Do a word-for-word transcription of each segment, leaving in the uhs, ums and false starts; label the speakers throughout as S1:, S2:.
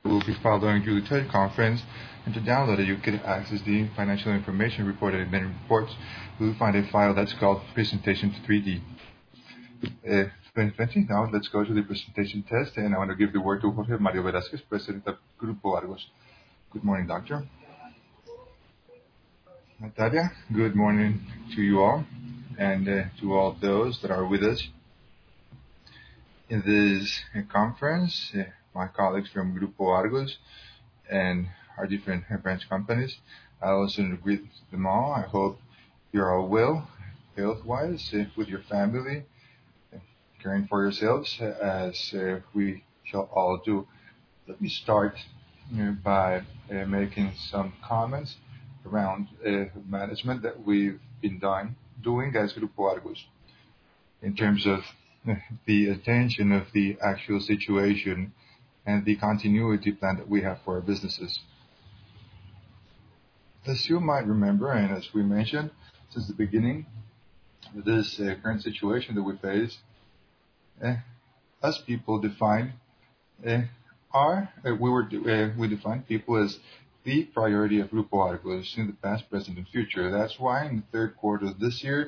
S1: will be following through the teleconference, and to download it, you can access the financial information reported in many reports. You will find a file that's called Presentation three D. Uh, twenty twenty. Now let's go to the presentation test, and I want to give the word to Jorge Mario Velázquez, President of Grupo Argos. Good morning, Doctor. Natalia, good morning to you all, and uh, to all those that are with us in this uh, conference, uh, my colleagues from Grupo Argos and our different uh, branch companies. I also greet them all. I hope you're all well, health-wise, uh, with your family, uh, caring for yourselves, uh, as uh, we shall all do. Let me start uh, by uh, making some comments around uh, management that we've been done, doing as Grupo Argos in terms of the attention of the actual situation and the continuity plan that we have for our businesses. As you might remember, and as we mentioned since the beginning, this uh, current situation that we face, uh, us people define uh, our, uh, we were uh, we define people as the priority of Grupo Argos in the past, present, and future. That's why in the third quarter of this year,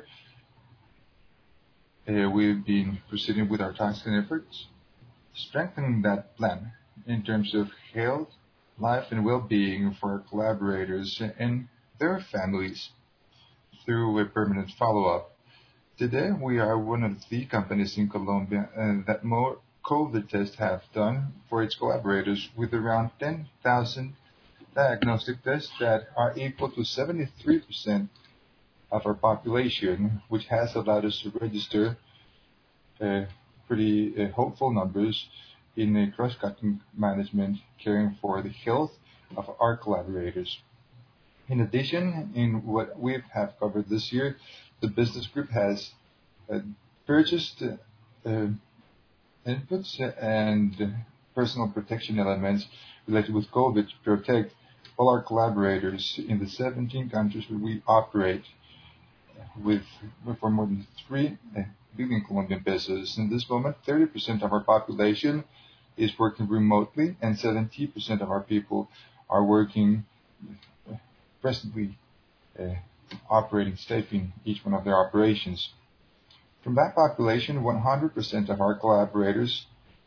S1: Uh, we've been proceeding with our tasks and efforts, strengthening that plan in terms of health, life, and well-being for our collaborators and their families through a permanent follow-up. Today, we are one of the companies in Colombia uh, that more COVID tests have done for its collaborators, with around ten thousand diagnostic tests that are equal to seventy-three percent of our population, which has allowed us to register uh, pretty uh, hopeful numbers in a cross-cutting management caring for the health of our collaborators. In addition, in what we have covered this year, the business group has uh, purchased uh, inputs and personal protection elements related with COVID to protect all our collaborators in the seventeen countries where we operate, with for more than three uh, billion Colombian pesos. In this moment, thirty percent of our population is working remotely, and seventy percent of our people are working uh, presently uh, operating safely in each one of their operations. From that population, one hundred percent of our collaborators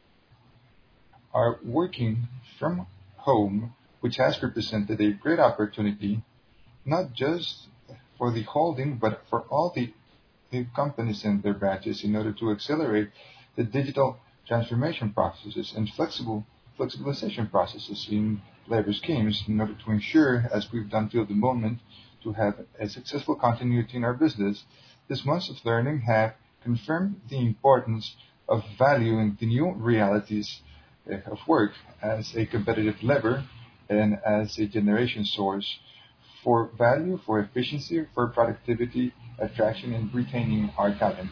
S1: are working from home, which has represented a great opportunity, not just for the holding, but for all the, the companies and their branches, in order to accelerate the digital transformation processes and flexible flexibilization processes in labor schemes, in order to ensure, as we've done till the moment, to have a successful continuity in our business. These months of learning have confirmed the importance of valuing the new realities uh, of work as a competitive lever and as a generation source for value, for efficiency, for productivity, attraction, and retaining our talent.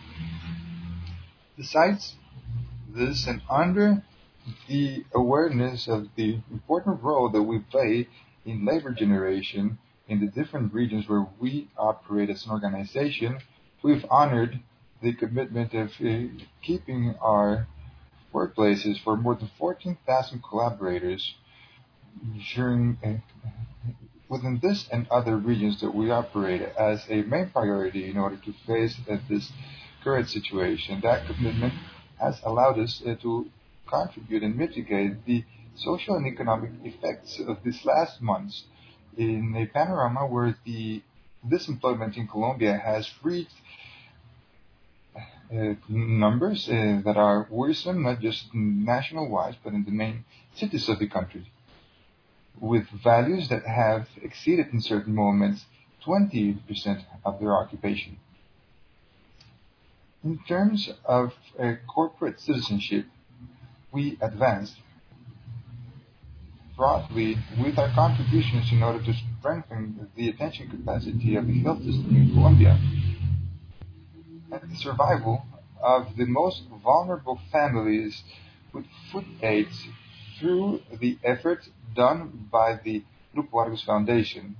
S1: Besides this, and under the awareness of the important role that we play in labor generation in the different regions where we operate as an organization, we've honored the commitment of uh, keeping our workplaces for more than fourteen thousand collaborators during uh, within this and other regions that we operate as a main priority in order to face uh, this current situation. That commitment has allowed us uh, to contribute and mitigate the social and economic effects of these last months in a panorama where the disemployment in Colombia has reached uh, numbers uh, that are worrisome, not just national-wise, but in the main cities of the country, with values that have exceeded in certain moments twenty percent of their occupation. In terms of uh, corporate citizenship, we advanced broadly with our contributions in order to strengthen the attention capacity of the health system in Colombia and the survival of the most vulnerable families with food aids through the effort done by the Grupo Argos Foundation.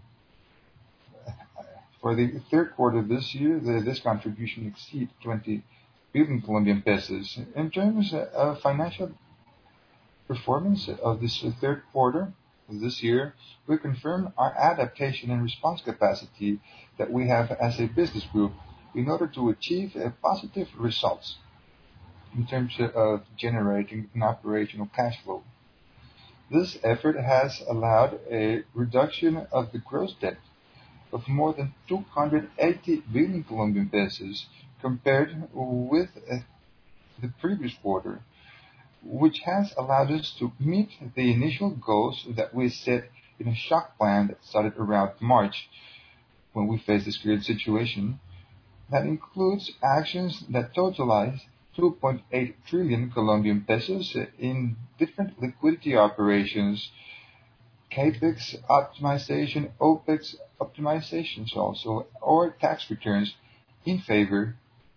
S1: For the third quarter of this year, the, this contribution exceeds twenty billion Colombian pesos. In terms of financial performance of this third quarter of this year, we confirm our adaptation and response capacity that we have as a business group in order to achieve uh, positive results in terms of generating an operational cash flow. This effort has allowed a reduction of the gross debt of more than two hundred eighty billion Colombian pesos compared with uh, the previous quarter, which has allowed us to meet the initial goals that we set in a shock plan that started around March when we faced this current situation. That includes actions that totalize two point eight trillion Colombian pesos in different liquidity operations, capex optimization, opex optimizations also, or tax returns in favor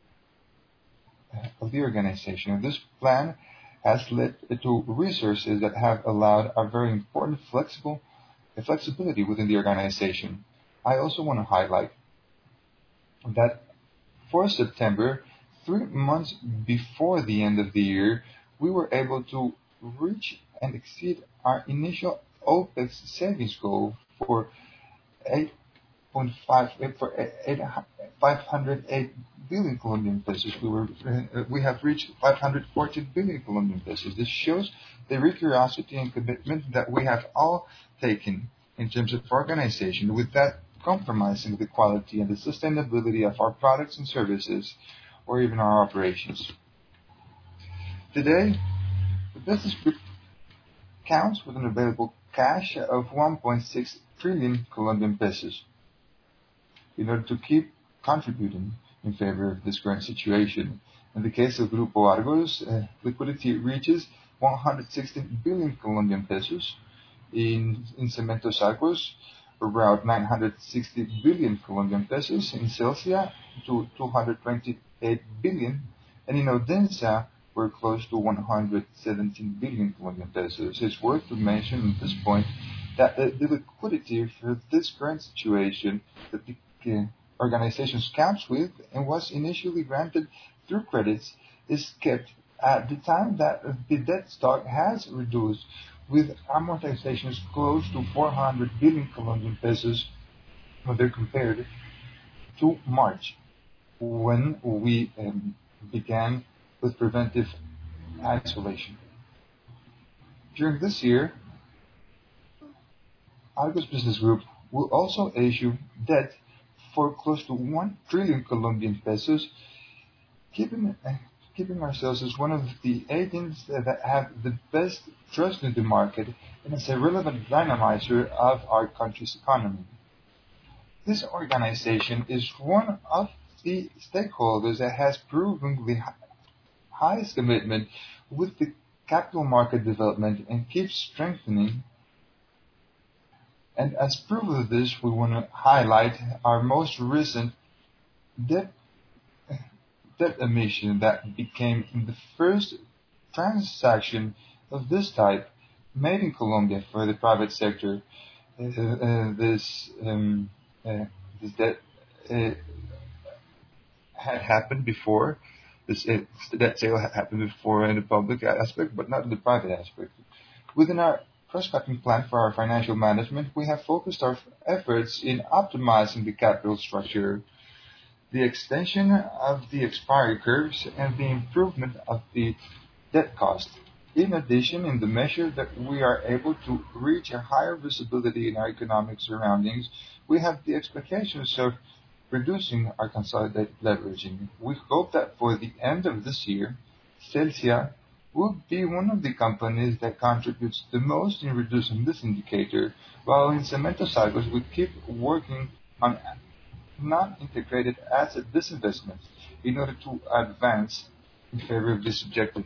S1: of the organization. And this plan has led to resources that have allowed a very important flexible flexibility within the organization. I also want to highlight that for September, three months before the end of the year, we were able to reach and exceed our initial OPEX savings goal for eight point five for five hundred eight billion Colombian pesos. We were uh, we have reached five hundred fourteen billion Colombian pesos. This shows the rigorosity and commitment that we have all taken in terms of organization, with that compromising the quality and the sustainability of our products and services, or even our operations. Today, the business group counts with an available cash of one point six trillion Colombian pesos. In order to keep contributing in favor of this current situation, in the case of Grupo Argos, uh, liquidity reaches one hundred sixteen billion Colombian pesos. In, in Cementos Argos, around nine hundred sixty billion Colombian pesos. In Celsia, to two hundred twenty-eight billion, and in Audencia, we're close to one hundred seventeen billion Colombian pesos. It's worth to mention at this point that the, the liquidity for this current situation that the uh, organizations counts with and was initially granted through credits is kept at the time that the debt stock has reduced, with amortizations close to four hundred billion Colombian pesos when they're compared to March, when we um, began with preventive isolation. During this year, Argos Business Group will also issue debt for close to one trillion Colombian pesos, keeping, uh, keeping ourselves as one of the agents that have the best trust in the market and as a relevant dynamizer of our country's economy. This organization is one of the stakeholders that has proven the highest commitment with the capital market development and keeps strengthening. And as proof of this, we want to highlight our most recent debt, debt emission that became the first transaction of this type made in Colombia for the private sector. Uh, uh, this um, uh, this debt uh, had happened before. This uh, debt sale had happened before in the public aspect, but not in the private aspect. Within our cross-cutting plan for our financial management, we have focused our efforts in optimizing the capital structure, the extension of the expiry curves, and the improvement of the debt cost. In addition, in the measure that we are able to reach a higher visibility in our economic surroundings, we have the expectations of reducing our consolidated leveraging. We hope that for the end of this year, Celsia will be one of the companies that contributes the most in reducing this indicator, while in Cementos Argos we keep working on non-integrated asset disinvestments in order to advance in favor of this objective.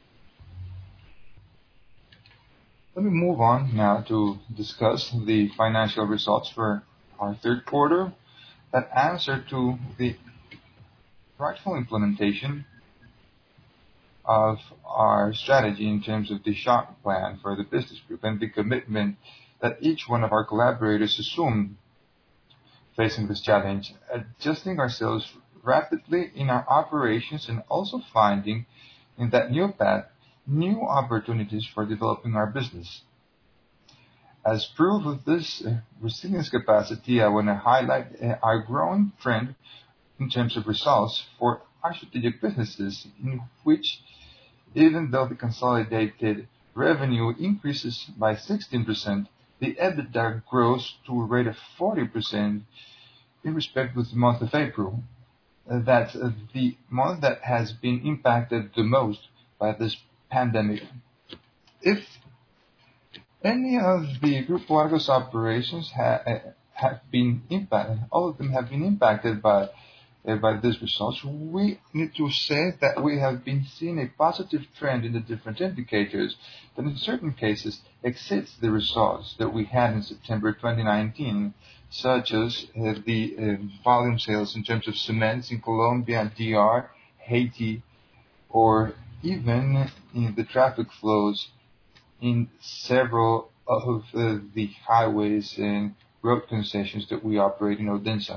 S1: Let me move on now to discuss the financial results for our third quarter that answer to the practical implementation of our strategy in terms of the shock plan for the business group and the commitment that each one of our collaborators assumed facing this challenge, adjusting ourselves rapidly in our operations and also finding in that new path new opportunities for developing our business. As proof of this uh, resilience capacity, I want to highlight uh, our growing trend in terms of results for our strategic businesses, in which, even though the consolidated revenue increases by sixteen percent, the EBITDA grows to a rate of forty percent in respect with the month of April. Uh, That's uh, the month that has been impacted the most by this pandemic. If any of the Grupo Argos operations ha- uh, have been impacted, all of them have been impacted by uh, by these results, we need to say that we have been seeing a positive trend in the different indicators that in certain cases exceeds the results that we had in September twenty nineteen, such as uh, the uh, volume sales in terms of cements in Colombia, D R, Haiti, or even in the traffic flows in several of uh, the highways and road concessions that we operate in Odense.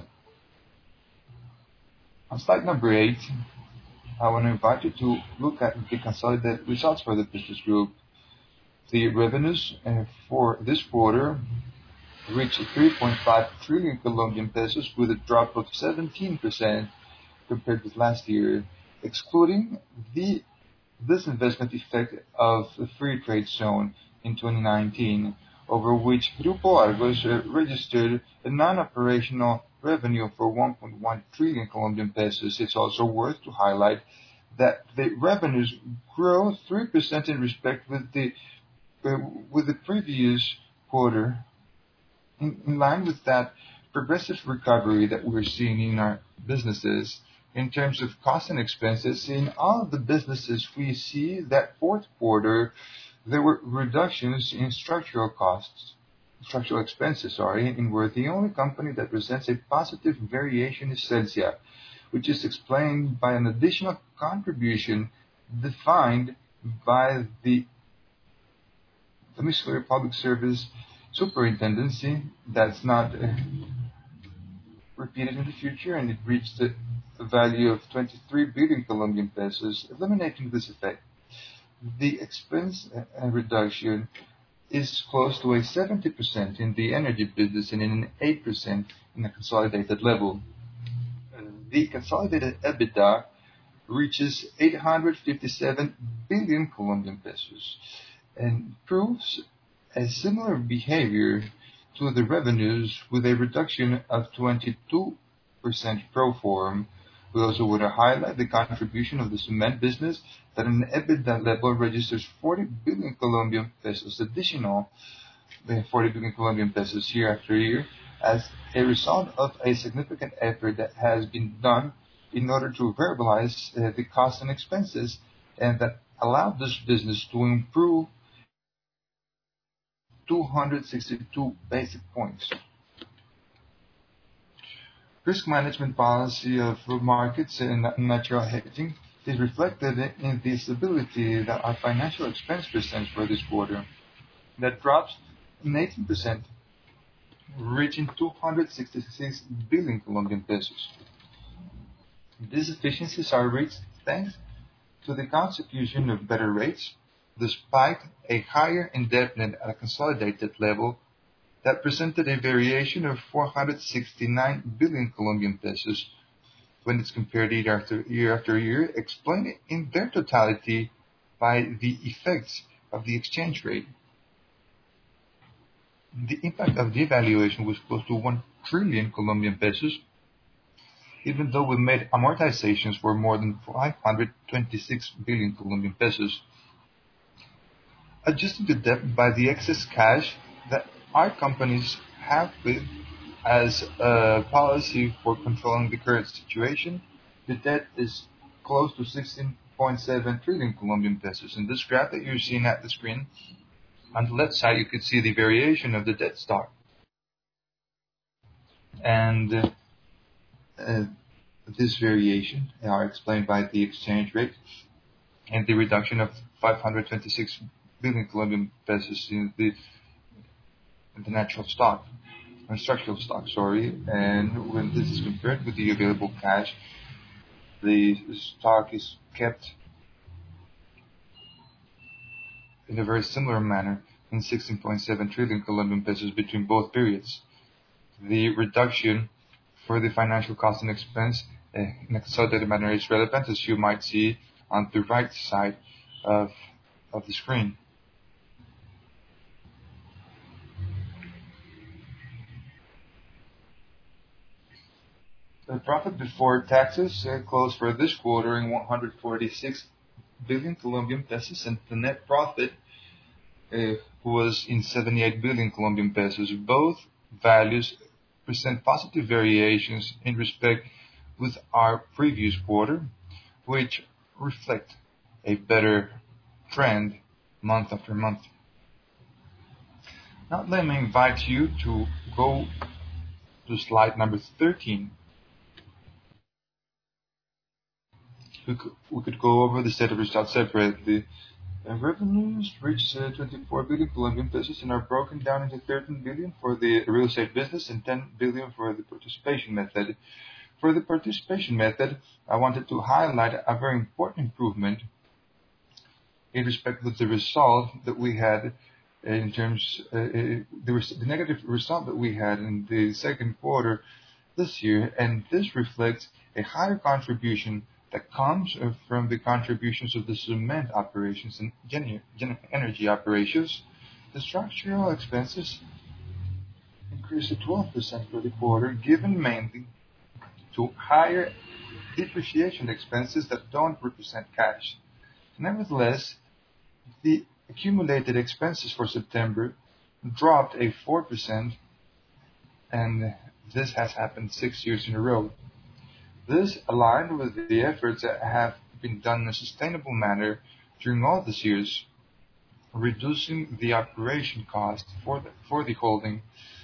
S1: On slide number eight, I want to invite you to look at the consolidated results for the business group. The revenues uh, for this quarter reached three point five trillion Colombian pesos with a drop of seventeen percent compared with last year, excluding the disinvestment effect of the free trade zone in twenty nineteen, over which Grupo Argos uh, registered a non-operational revenue for one point one trillion Colombian pesos. It's also worth to highlight that the revenues grow three percent in respect with the uh, with the previous quarter, in, in line with that progressive recovery that we're seeing in our businesses. In terms of costs and expenses, in all of the businesses we see that fourth quarter, there were reductions in structural costs, structural expenses, sorry, and we're the only company that presents a positive variation is Celsia, which is explained by an additional contribution defined by the Domiciliary Public Service Superintendency that's not uh, repeated in the future, and it reached a a value of twenty-three billion Colombian pesos, eliminating this effect. The expense uh, reduction is close to a seventy percent in the energy business and in an eight percent in a consolidated level. Uh, The consolidated EBITDA reaches eight hundred fifty-seven billion Colombian pesos and proves a similar behavior to the revenues with a reduction of twenty-two percent pro forma. We also want to highlight the contribution of the cement business that an EBITDA level registers forty billion Colombian pesos additional, uh, forty billion Colombian pesos year after year, as a result of a significant effort that has been done in order to variabilize uh, the costs and expenses, and that allowed this business to improve two hundred sixty-two basic points. Risk management policy of markets and natural hedging is reflected in the stability that our financial expense presents for this quarter. That drops eighteen percent, reaching two hundred sixty-six billion Colombian pesos. These efficiencies are reached thanks to the consecution of better rates, despite a higher indebtedness at a consolidated level that presented a variation of four hundred sixty-nine billion Colombian pesos when it's compared year after year after year, explained in their totality by the effects of the exchange rate. The impact of devaluation was close to one trillion Colombian pesos, even though we made amortizations for more than five hundred twenty-six billion Colombian pesos. Adjusting the debt by the excess cash that our companies have with as a policy for controlling the current situation, the debt is close to sixteen point seven trillion Colombian pesos. In this graph that you're seeing at the screen, on the left side you could see the variation of the debt stock. And uh, uh, this variation are explained by the exchange rate and the reduction of five hundred twenty-six billion Colombian pesos in the the natural stock, or structural stock, sorry, and when this is compared with the available cash, the stock is kept in a very similar manner in sixteen point seven trillion Colombian pesos between both periods. The reduction for the financial cost and expense uh, in a consolidated manner is relevant, as you might see on the right side of, of the screen. The profit before taxes uh, closed for this quarter in one hundred forty-six billion Colombian pesos, and the net profit uh, was in seventy-eight billion Colombian pesos. Both values present positive variations in respect with our previous quarter, which reflect a better trend month after month. Now let me invite you to go to slide number thirteen. We could, we could go over the set of results separately. Uh, revenues reached uh, twenty-four billion Colombian pesos and are broken down into thirteen billion for the real estate business and ten billion for the participation method. For the participation method, I wanted to highlight a very important improvement in respect with the result that we had in terms, uh, the, the negative result that we had in the second quarter this year, and this reflects a higher contribution that comes from the contributions of the cement operations and gen- gen- energy operations. The structural expenses increased to twelve percent for the quarter, given mainly to higher depreciation expenses that don't represent cash. Nevertheless, the accumulated expenses for September dropped a four percent, and this has happened six years in a row. This aligned with the efforts that have been done in a sustainable manner during all these years, reducing the operation cost for the, for the holding.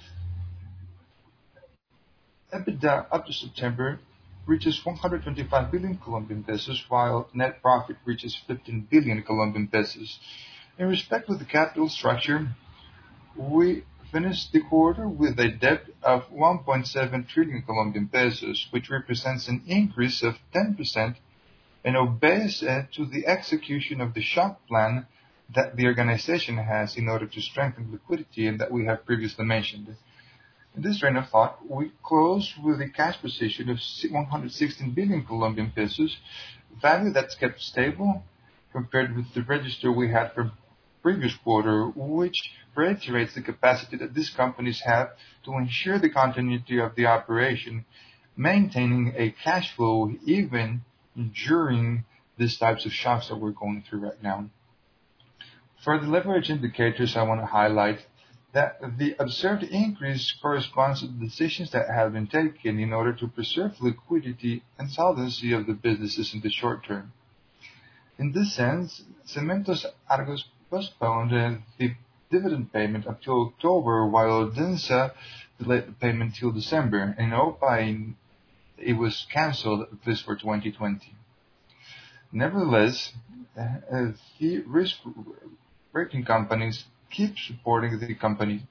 S1: EBITDA up to September reaches one hundred twenty-five billion Colombian pesos, while net profit reaches fifteen billion Colombian pesos. In respect of the capital structure, we finished the quarter with a debt of one point seven trillion Colombian pesos, which represents an increase of ten percent and obeys uh, to the execution of the shock plan that the organization has in order to strengthen liquidity and that we have previously mentioned. In this train of thought, we close with a cash position of one hundred sixteen billion Colombian pesos, value that's kept stable compared with the register we had for previous quarter, which reiterates the capacity that these companies have to ensure the continuity of the operation, maintaining a cash flow even during these types of shocks that we're going through right now. For the leverage indicators, I want to highlight that the observed increase corresponds to the decisions that have been taken in order to preserve liquidity and solvency of the businesses in the short term. In this sense, Cementos Argos postponed uh, the dividend payment up till October, while Densa delayed the payment till December, and O P A, it was cancelled at least for twenty twenty. Nevertheless, uh, the risk rating companies keep supporting the company,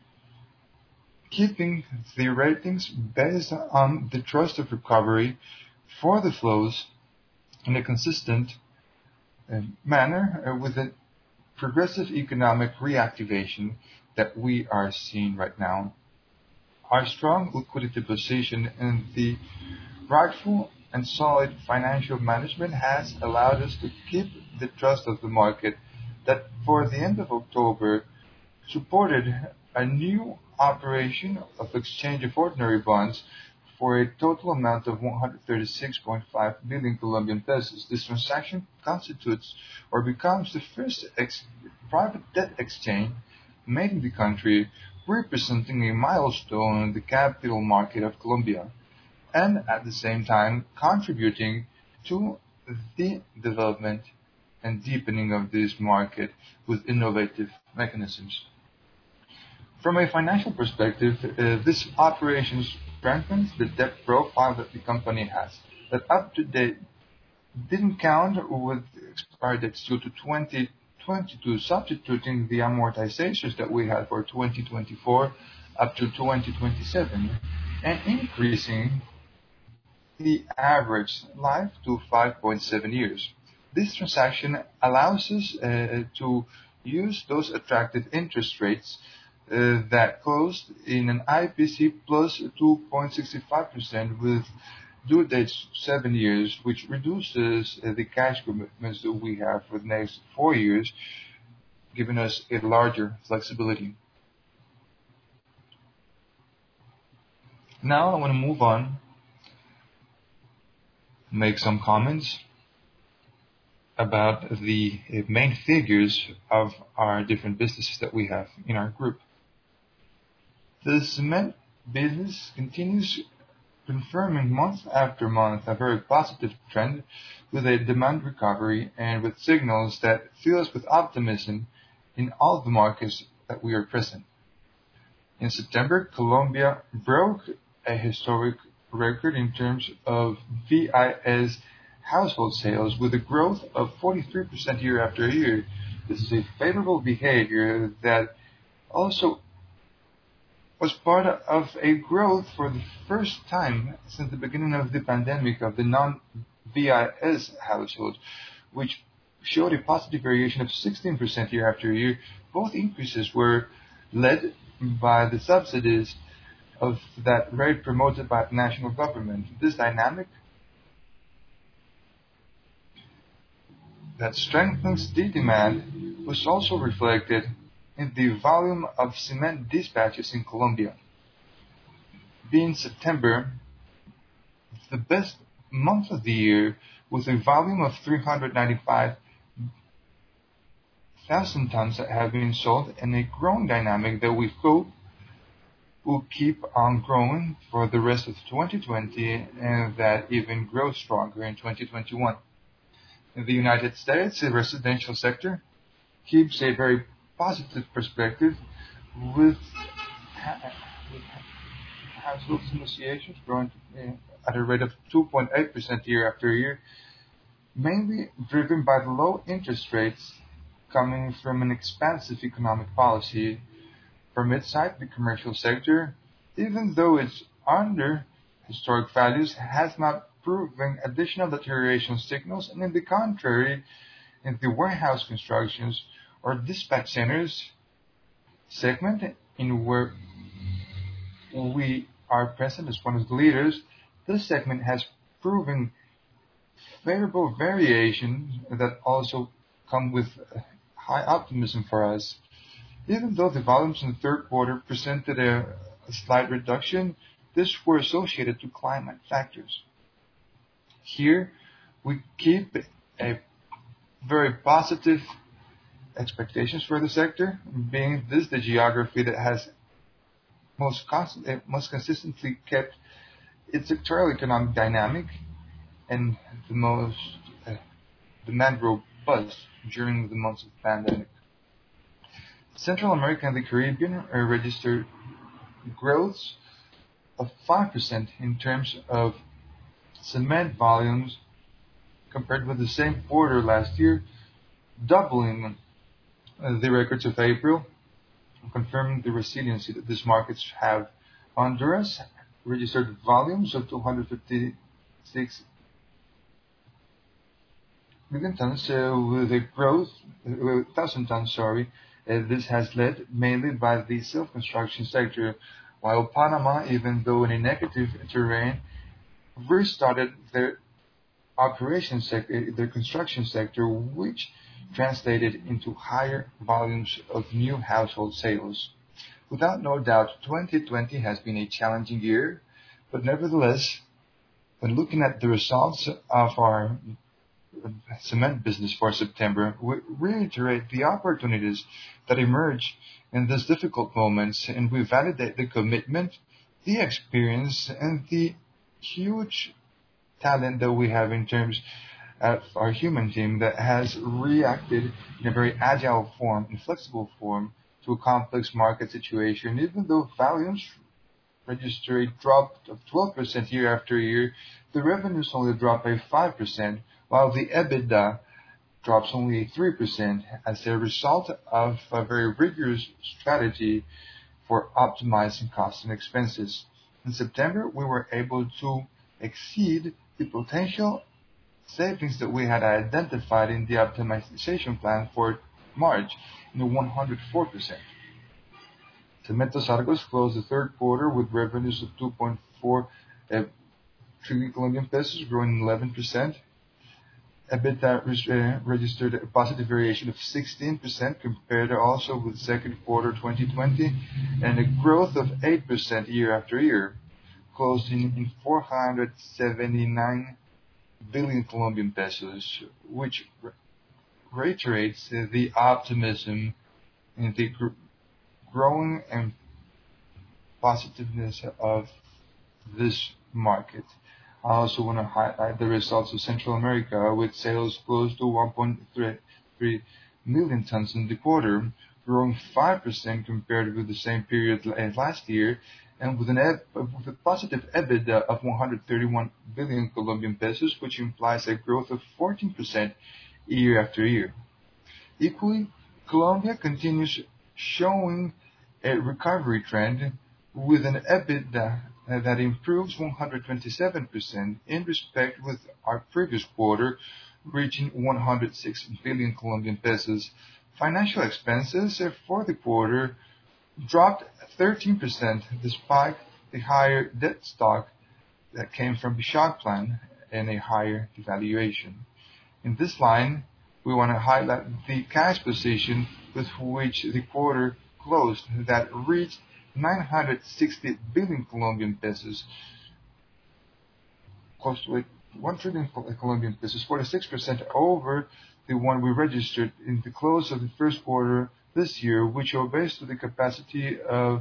S1: keeping the ratings based on the trust of recovery for the flows in a consistent uh, manner uh, with a progressive economic reactivation that we are seeing right now. Our strong liquidity position and the rightful and solid financial management has allowed us to keep the trust of the market that for the end of October supported a new operation of exchange of ordinary bonds for a total amount of one hundred thirty-six point five billion Colombian pesos. This transaction constitutes or becomes the first ex- private debt exchange made in the country, representing a milestone in the capital market of Colombia, and at the same time contributing to the development and deepening of this market with innovative mechanisms. From a financial perspective, uh, this operation strengthens the debt profile that the company has, that up to date didn't count with expiry dates due to twenty twenty-two, substituting the amortizations that we had for twenty twenty-four up to twenty twenty-seven, and increasing the average life to five point seven years. This transaction allows us uh, to use those attractive interest rates uh, that closed in an I P C plus two point six five percent with due dates seven years, which reduces uh, the cash commitments that we have for the next four years, giving us a larger flexibility. Now I want to move on, make some comments about the uh, main figures of our different businesses that we have in our group. The cement business continues confirming month after month a very positive trend with a demand recovery and with signals that fill us with optimism in all the markets that we are present. In September, Colombia broke a historic record in terms of V I S household sales with a growth of forty-three percent year after year. This is a favorable behavior that also was part of a growth for the first time since the beginning of the pandemic of the non-V I S households, which showed a positive variation of sixteen percent year after year. Both increases were led by the subsidies of that rate promoted by the national government. This dynamic that strengthens the demand was also reflected in the volume of cement dispatches in Colombia. Being September, the best month of the year with a volume of three hundred ninety-five thousand tons that have been sold and a growing dynamic that we hope will keep on growing for the rest of twenty twenty and that even grow stronger in twenty twenty-one. In the United States, the residential sector keeps a very positive perspective with, ha- with household associations growing uh, at a rate of two point eight percent year after year, mainly driven by the low interest rates coming from an expansive economic policy. From its side, the commercial sector, even though it's under historic values, has not proven additional deterioration signals, and in the contrary, in the warehouse constructions or dispatch centers segment in where we are present as one of the leaders, this segment has proven favorable variations that also come with high optimism for us. Even though the volumes in the third quarter presented a, a slight reduction, this were associated to climate factors. Here, we keep a very positive expectations for the sector, being this the geography that has most constant, most consistently kept its sectoral economic dynamic and the most uh, demand robust during the months of the pandemic. Central America and the Caribbean uh, registered growths of five percent in terms of cement volumes compared with the same quarter last year, doubling uh, the records of April, confirming the resiliency that these markets have. Honduras registered volumes of two hundred fifty-six million tons uh, with a growth, uh, thousand tons, sorry. Uh, this has led mainly by the self-construction sector, while Panama, even though in a negative terrain, restarted their operation sector, their construction sector, which translated into higher volumes of new household sales. Without no doubt, twenty twenty has been a challenging year, but nevertheless, when looking at the results of our cement business for September, we reiterate the opportunities that emerge in these difficult moments, and we validate the commitment, the experience, and the huge talent that we have in terms of our human team that has reacted in a very agile form and flexible form to a complex market situation. Even though volumes register a drop of twelve percent year after year, the revenues only drop by five percent, while the EBITDA drops only three percent as a result of a very rigorous strategy for optimizing costs and expenses. In September, we were able to exceed the potential savings that we had identified in the optimization plan for March, one hundred four percent. Cementos Argos closed the third quarter with revenues of two point four uh, trillion Colombian pesos, growing eleven percent. EBITDA uh, registered a positive variation of sixteen percent compared also with second quarter twenty twenty, and a growth of eight percent year after year, closing in four hundred seventy-nine billion Colombian pesos, which re- reiterates uh, the optimism in the gr- growing and positiveness of this market. I also want to highlight the results of Central America, with sales close to one point three million tons in the quarter, growing five percent compared with the same period last year, and with, an eb- with a positive EBITDA of one hundred thirty-one billion Colombian pesos, which implies a growth of fourteen percent year after year. Equally, Colombia continues showing a recovery trend with an EBITDA uh, that improves one hundred twenty-seven percent in respect with our previous quarter, reaching one hundred six billion Colombian pesos. Financial expenses uh, for the quarter dropped thirteen percent despite the higher debt stock that came from the shock plan and a higher devaluation. In this line, we want to highlight the cash position with which the quarter closed, that reached nine hundred sixty billion Colombian pesos, close to one trillion Colombian pesos, forty-six percent over the one we registered in the close of the first quarter this year, which obeys to the capacity of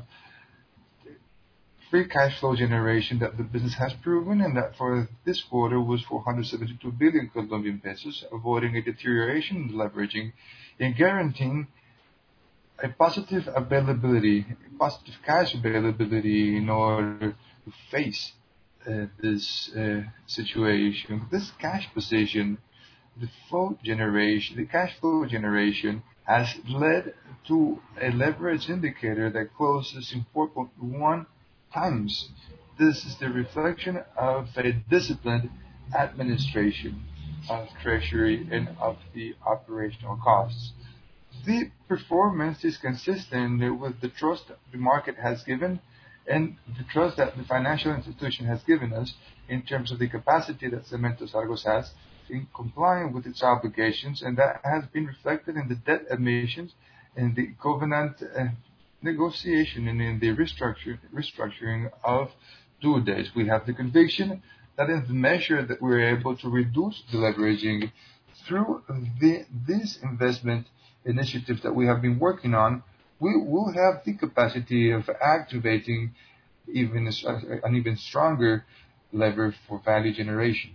S1: free cash flow generation that the business has proven, and that for this quarter was four hundred seventy-two billion Colombian pesos, avoiding a deterioration in leveraging and guaranteeing a positive availability, positive cash availability in order to face uh, this uh, situation. This cash position, the flow generation, the cash flow generation has led to a leverage indicator that closes in four point one times. This is the reflection of a disciplined administration of treasury and of the operational costs. The performance is consistent with the trust the market has given and the trust that the financial institution has given us in terms of the capacity that Cementos Argos has in complying with its obligations, and that has been reflected in the debt admissions and the covenant uh, negotiation and in the restructure, restructuring of due days. We have the conviction that in the measure that we're able to reduce the leveraging through the, this investment initiatives that we have been working on, we will have the capacity of activating even a, an even stronger lever for value generation.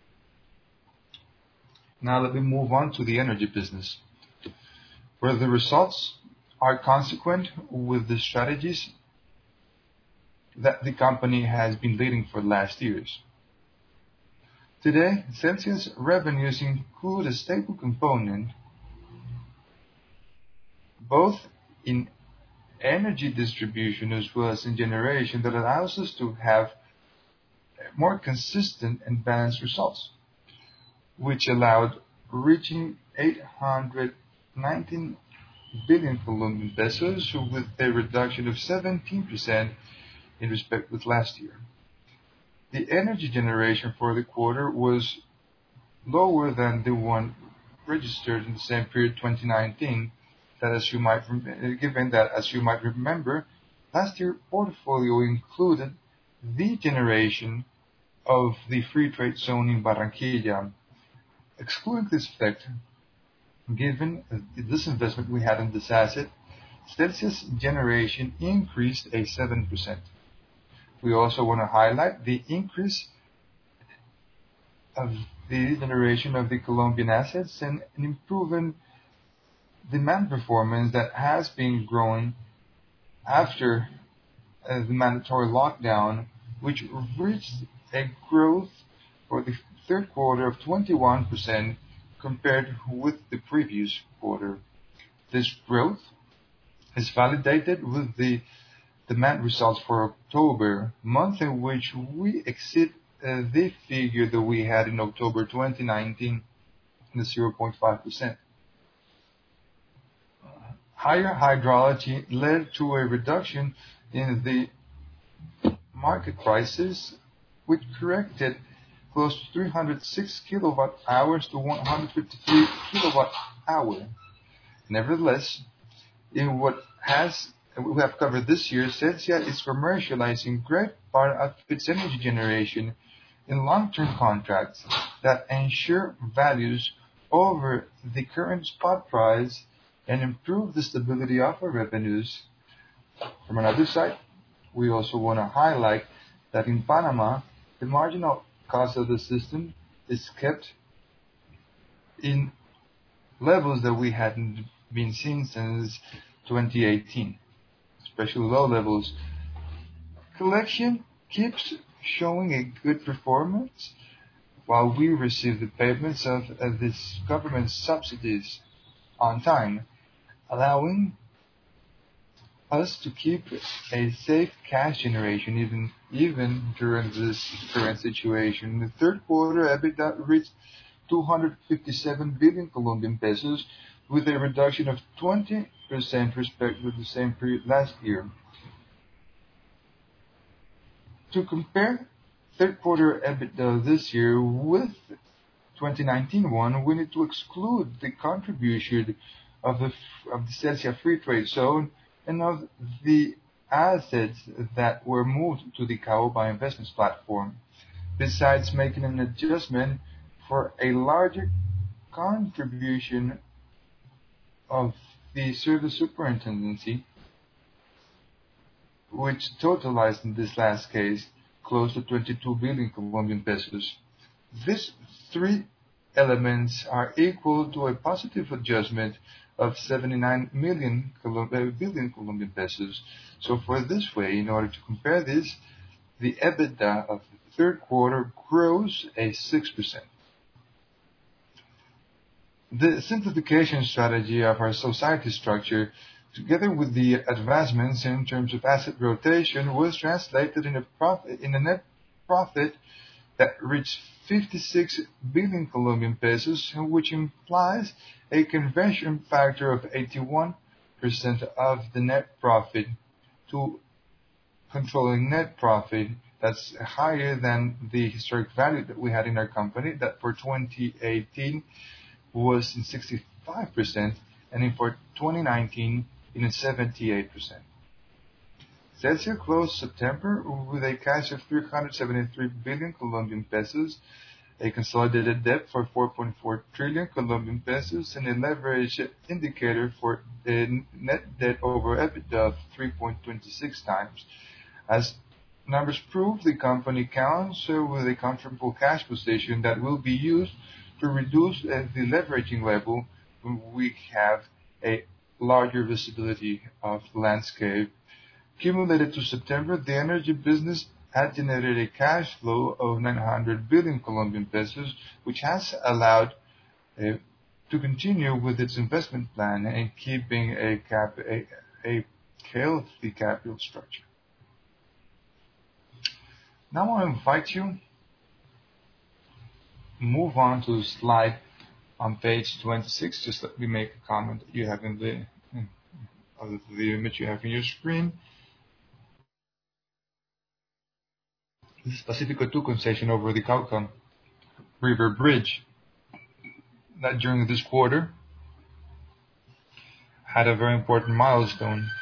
S1: Now let me move on to the energy business, where the results are consequent with the strategies that the company has been leading for the last years. Today, Celsius revenues include a stable component both in energy distribution as well as in generation that allows us to have more consistent and balanced results, which allowed reaching eight hundred nineteen billion Colombian pesos with a reduction of seventeen percent in respect with last year. The energy generation for the quarter was lower than the one registered in the same period twenty nineteen, that as you might given that as you might remember, last year portfolio included the generation of the free trade zone in Barranquilla. Excluding this effect, given this investment we had in this asset, Celsius generation increased a seven percent. We also want to highlight the increase of the generation of the Colombian assets and an improving demand performance that has been growing after uh, the mandatory lockdown, which reached a growth for the third quarter of twenty-one percent compared with the previous quarter. This growth is validated with the demand results for October, month in which we exceed uh, the figure that we had in October twenty nineteen, the zero point five percent. Higher hydrology led to a reduction in the market prices, which corrected close to three hundred six kilowatt hours to one hundred fifty-three kilowatt hour. Nevertheless, in what has we have covered this year, Celsia is commercializing great part of its energy generation in long-term contracts that ensure values over the current spot price and improve the stability of our revenues. From another side, we also want to highlight that in Panama, the marginal cost of the system is kept in levels that we hadn't been seeing since twenty eighteen, especially low levels. Collection keeps showing a good performance while we receive the payments of, of this government subsidies on time, allowing us to keep a safe cash generation even even during this current situation. In the third quarter, EBITDA reached two hundred fifty-seven billion Colombian pesos, with a reduction of twenty percent respect with the same period last year. To compare third quarter EBITDA this year with twenty nineteen one, we need to exclude the contribution of the of the Celsia Free Trade Zone and of the assets that were moved to the Caoba Investments platform, besides making an adjustment for a larger contribution of the service superintendency, which totalized in this last case close to twenty-two billion Colombian pesos. These three elements are equal to a positive adjustment of seventy-nine million billion Colombian pesos. So for this way, in order to compare this, the EBITDA of the third quarter grows a six percent. The simplification strategy of our society structure, together with the advancements in terms of asset rotation, was translated in a profit, in a net profit that reached fifty-six billion Colombian pesos, which implies a conversion factor of eighty-one percent of the net profit to controlling net profit. That's higher than the historic value that we had in our company, that for twenty eighteen was in sixty-five percent, and in for twenty nineteen in seventy-eight percent. Celsia closed September with a cash of three hundred seventy-three billion Colombian pesos, a consolidated debt for four point four trillion Colombian pesos, and a leverage indicator for a net debt over EBITDA of three point two six times. As numbers prove, the company counts with a comfortable cash position that will be used to reduce the leveraging level when we have a larger visibility of the landscape. Cumulated to September, the energy business had generated a cash flow of nine hundred billion Colombian pesos, which has allowed uh, to continue with its investment plan and keeping a, cap, a, a healthy capital structure. Now I invite you move on to slide on page twenty-six. Just let me make a comment that you have in the, in, of the image you have in your screen. This is Pacifico two concession over the Cauca River Bridge that during this quarter had a very important milestone,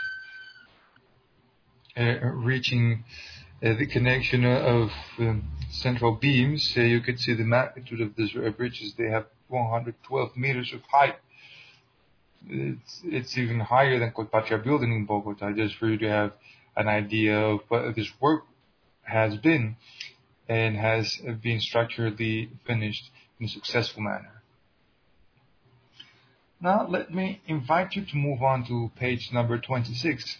S1: uh, reaching uh, the connection of um, central beams. Uh, you can see the magnitude of these uh, bridges. They have one hundred twelve meters of height. It's, it's even higher than Colpatria building in Bogota, just for you to have an idea of what this work has been and has been structurally finished in a successful manner. Now let me invite you to move on to page number twenty-six.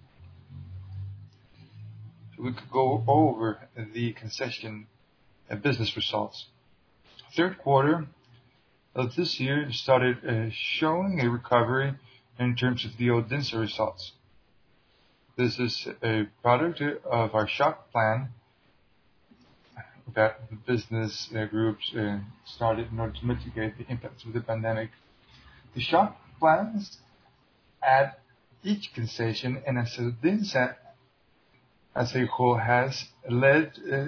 S1: So we could go over the concession and business results. Third quarter of this year started uh, showing a recovery in terms of the Audinsa results. This is a product of our shock plan that the business uh, groups uh, started in order to mitigate the impacts of the pandemic. The shock plans at each concession, and as a, this uh, as a whole has led uh,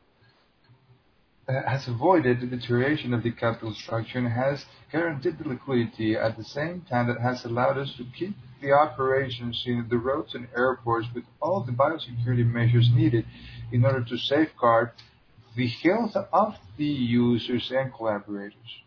S1: uh, has avoided the deterioration of the capital structure and has guaranteed the liquidity at the same time that has allowed us to keep the operations in the roads and airports with all the biosecurity measures needed in order to safeguard the health of the users and collaborators.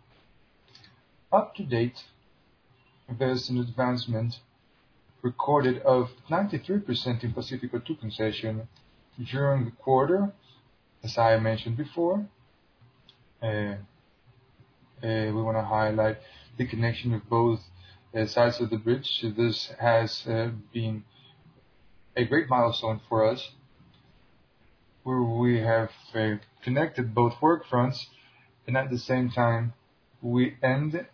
S1: Up to date, there's an advancement recorded of ninety-three percent in Pacifico two concession during the quarter, as I mentioned before. Uh, uh, we want to highlight the connection of both uh, sides of the bridge. So this has uh, been a great milestone for us, where we have uh, connected both work fronts, and at the same time, we end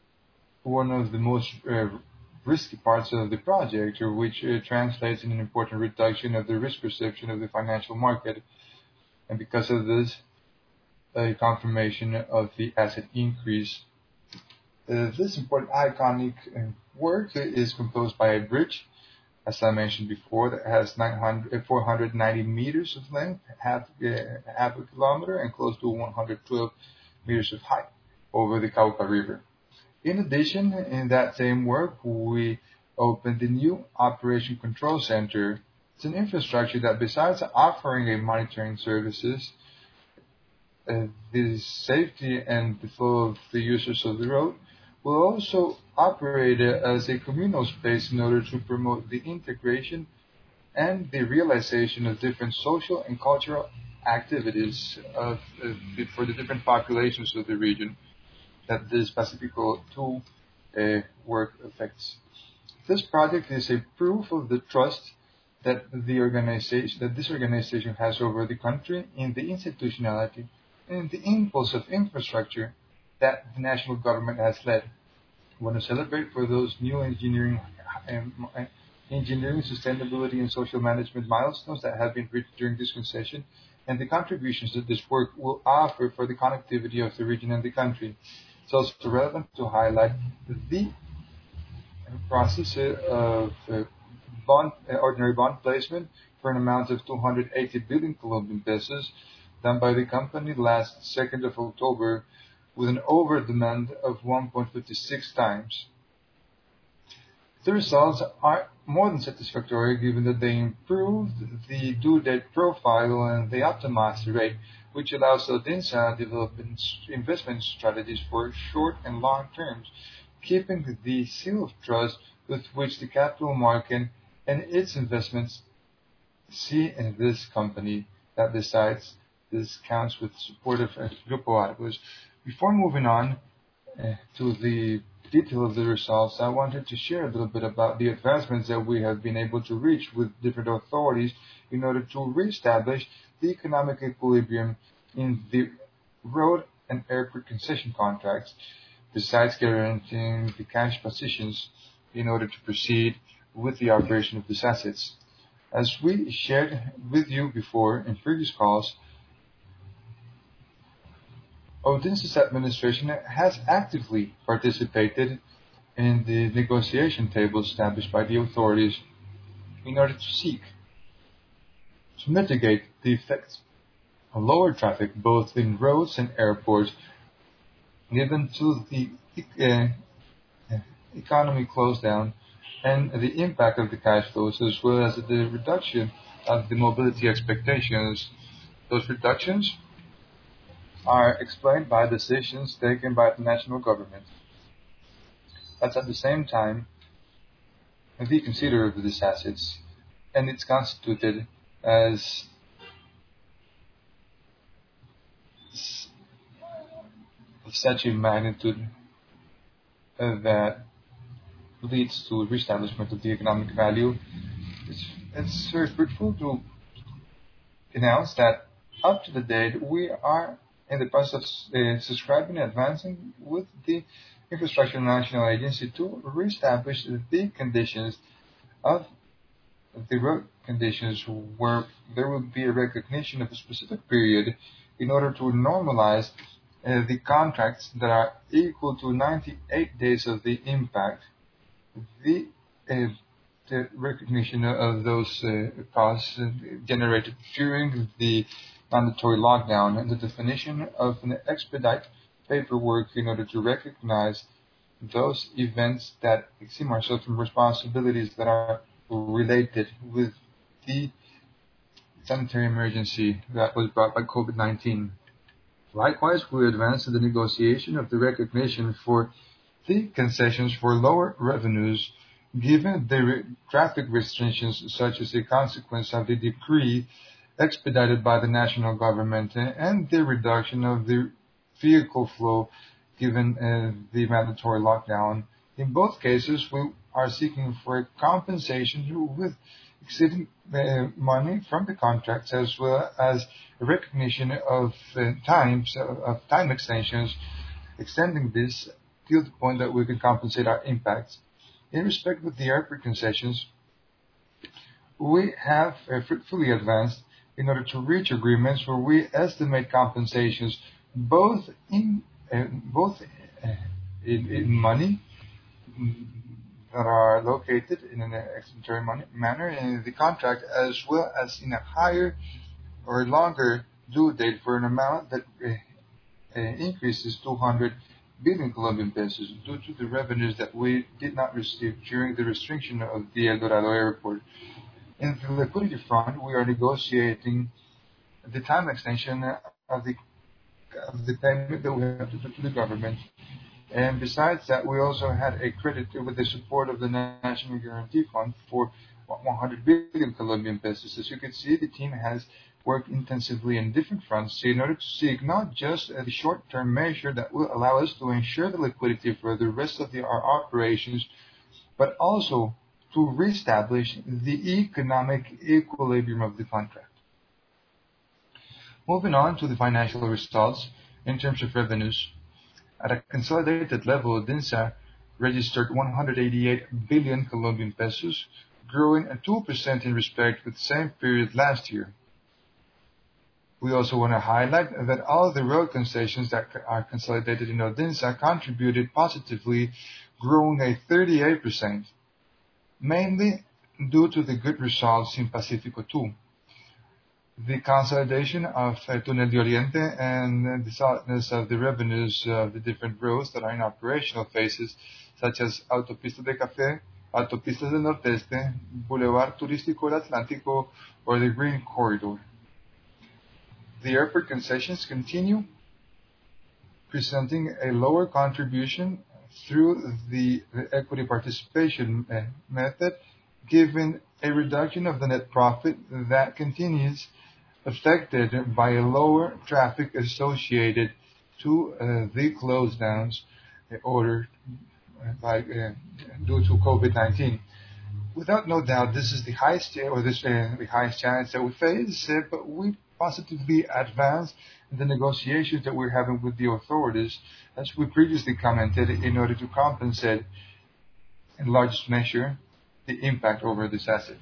S1: one of the most uh, risky parts of the project, which uh, translates in an important reduction of the risk perception of the financial market. And because of this, a confirmation of the asset increase. Uh, this important iconic uh, work is composed by a bridge, as I mentioned before, that has nine hundred, four hundred ninety meters of length, half, uh, half a kilometer, and close to one hundred twelve meters of height over the Cauca River. In addition, in that same work, we opened the new Operation Control Center. It's an infrastructure that, besides offering a monitoring services, uh, the safety and the flow of the users of the road, will also operate as a communal space in order to promote the integration and the realization of different social and cultural activities of, uh, for the different populations of the region that this Pacifico two uh, work affects. This project is a proof of the trust that the organization, that this organization has over the country in the institutionality and the impulse of infrastructure that the national government has led. I want to celebrate for those new engineering, um, engineering, sustainability, and social management milestones that have been reached during this concession, and the contributions that this work will offer for the connectivity of the region and the country. It's also relevant to highlight the process of uh, bond, uh, ordinary bond placement for an amount of two hundred eighty billion Colombian pesos done by the company last second of October with an over demand of one point five six times. The results are more than satisfactory given that they improved the due date profile and they optimized the rate, which allows Odinsa to develop investment strategies for short and long terms, keeping the seal of trust with which the capital market and its investments see in this company that decides this counts with support of Grupo Argos. Before moving on uh, to the detail of the results, I wanted to share a little bit about the advancements that we have been able to reach with different authorities in order to reestablish the economic equilibrium in the road and airport concession contracts, besides guaranteeing the cash positions in order to proceed with the operation of these assets. As we shared with you before in previous calls, Odinsa's administration has actively participated in the negotiation table established by the authorities in order to seek to mitigate the effects of lower traffic both in roads and airports, given to the uh, economy close down and the impact of the cash flows, as well as the reduction of the mobility expectations. Those reductions are explained by decisions taken by the national government. That's at the same time the consider of these assets, and it's constituted as of such a magnitude uh, that leads to reestablishment of the economic value. It's, it's very fruitful to announce that up to the date we are in the process of uh, subscribing and advancing with the Infrastructure National Agency to reestablish the conditions of the road conditions where there will be a recognition of a specific period in order to normalize uh, the contracts that are equal to ninety-eight days of the impact. The uh, the recognition of those uh, costs uh, generated during the mandatory lockdown and the definition of an expedite paperwork in order to recognize those events that exceed ourselves from responsibilities that are related with the sanitary emergency that was brought by COVID nineteen. Likewise, we advanced in the negotiation of the recognition for the concessions for lower revenues given the re- traffic restrictions such as a consequence of the decree expedited by the national government and the reduction of the vehicle flow given uh, the mandatory lockdown. In both cases, we are seeking for a compensation with exceeding uh, money from the contracts as well as a recognition of uh, times of, of time extensions, extending this till the point that we can compensate our impacts. In respect with the airport concessions, we have uh, fruitfully advanced in order to reach agreements where we estimate compensations both in uh, both uh, in, in money that are located in an exemplary manner in the contract, as well as in a higher or longer due date for an amount that uh, uh, increases two hundred billion Colombian pesos due to the revenues that we did not receive during the restriction of the El Dorado airport. In the liquidity front, we are negotiating the time extension of the of the payment that we have to do to the government. And besides that, we also had a credit with the support of the National Guarantee Fund for one hundred billion Colombian pesos. As you can see, the team has worked intensively in different fronts in order to seek not just a short-term measure that will allow us to ensure the liquidity for the rest of the, our operations, but also to reestablish the economic equilibrium of the contract. Moving on to the financial results in terms of revenues. At a consolidated level, DINSA registered one hundred eighty-eight billion Colombian pesos, growing at two percent in respect with the same period last year. We also want to highlight that all the road concessions that are consolidated in ODINSA contributed positively, growing at thirty-eight percent, mainly due to the good results in Pacifico two. The consolidation of uh, Túnel de Oriente and the solidness of the revenues of the different roads that are in operational phases, such as Autopista de Café, Autopistas del Nordeste, Boulevard Turístico del Atlántico, or the Green Corridor. The airport concessions continue presenting a lower contribution through the, the equity participation uh, method, given a reduction of the net profit that continues affected by a lower traffic associated to uh, the close downs uh, ordered by, uh, due to COVID nineteen. Without no doubt, this is the highest or this uh, the highest challenge that we face, uh, but we positively advance in the negotiations that we're having with the authorities, as we previously commented, in order to compensate in largest measure the impact over this asset.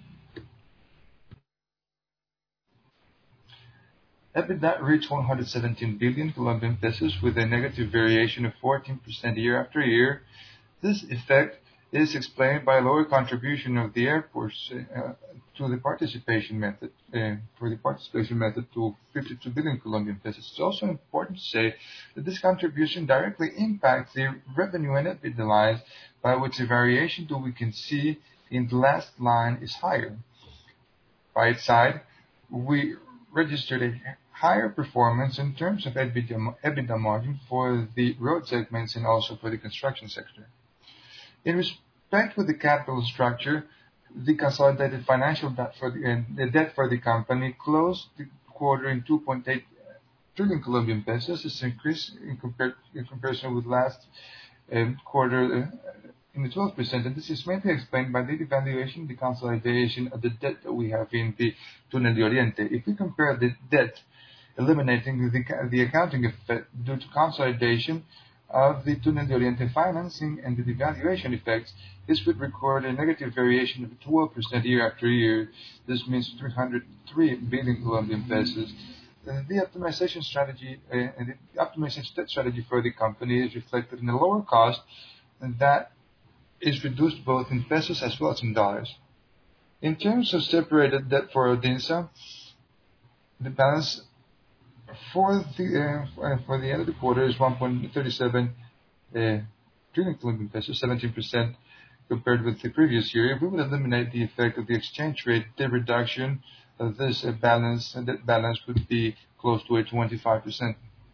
S1: EBITDA reached one hundred seventeen billion Colombian pesos with a negative variation of fourteen percent year after year. This effect is explained by a lower contribution of the airports uh, to the participation method, uh, for the participation method to fifty-two billion Colombian pesos. It's also important to say that this contribution directly impacts the revenue and EBITDA lines, by which the variation that we can see in the last line is higher. By its side, we registered a higher performance in terms of EBITDA, EBITDA margin for the road segments and also for the construction sector. In respect with the capital structure, the consolidated financial debt for the, uh, the debt for the company closed the quarter in two point eight trillion Colombian pesos. This increase in, compar- in comparison with last um, quarter uh, in the twelve percent, and this is mainly explained by the devaluation, the consolidation of the debt that we have in the Túnel de Oriente. If we compare the debt, eliminating the, the accounting effect due to consolidation of the Túnel de Oriente financing and the devaluation effects, this would record a negative variation of twelve percent year after year. This means three hundred three billion Colombian pesos. Uh, the optimization strategy uh, and the optimization strategy for the company is reflected in a lower cost that is reduced both in pesos as well as in dollars. In terms of separated debt for Odinsa, the balance for the uh, for the end of the quarter is one point three seven uh, trillion Colombian pesos, seventeen percent compared with the previous year. If we would eliminate the effect of the exchange rate, the reduction of this uh, balance and that balance would be close to a twenty-five percent.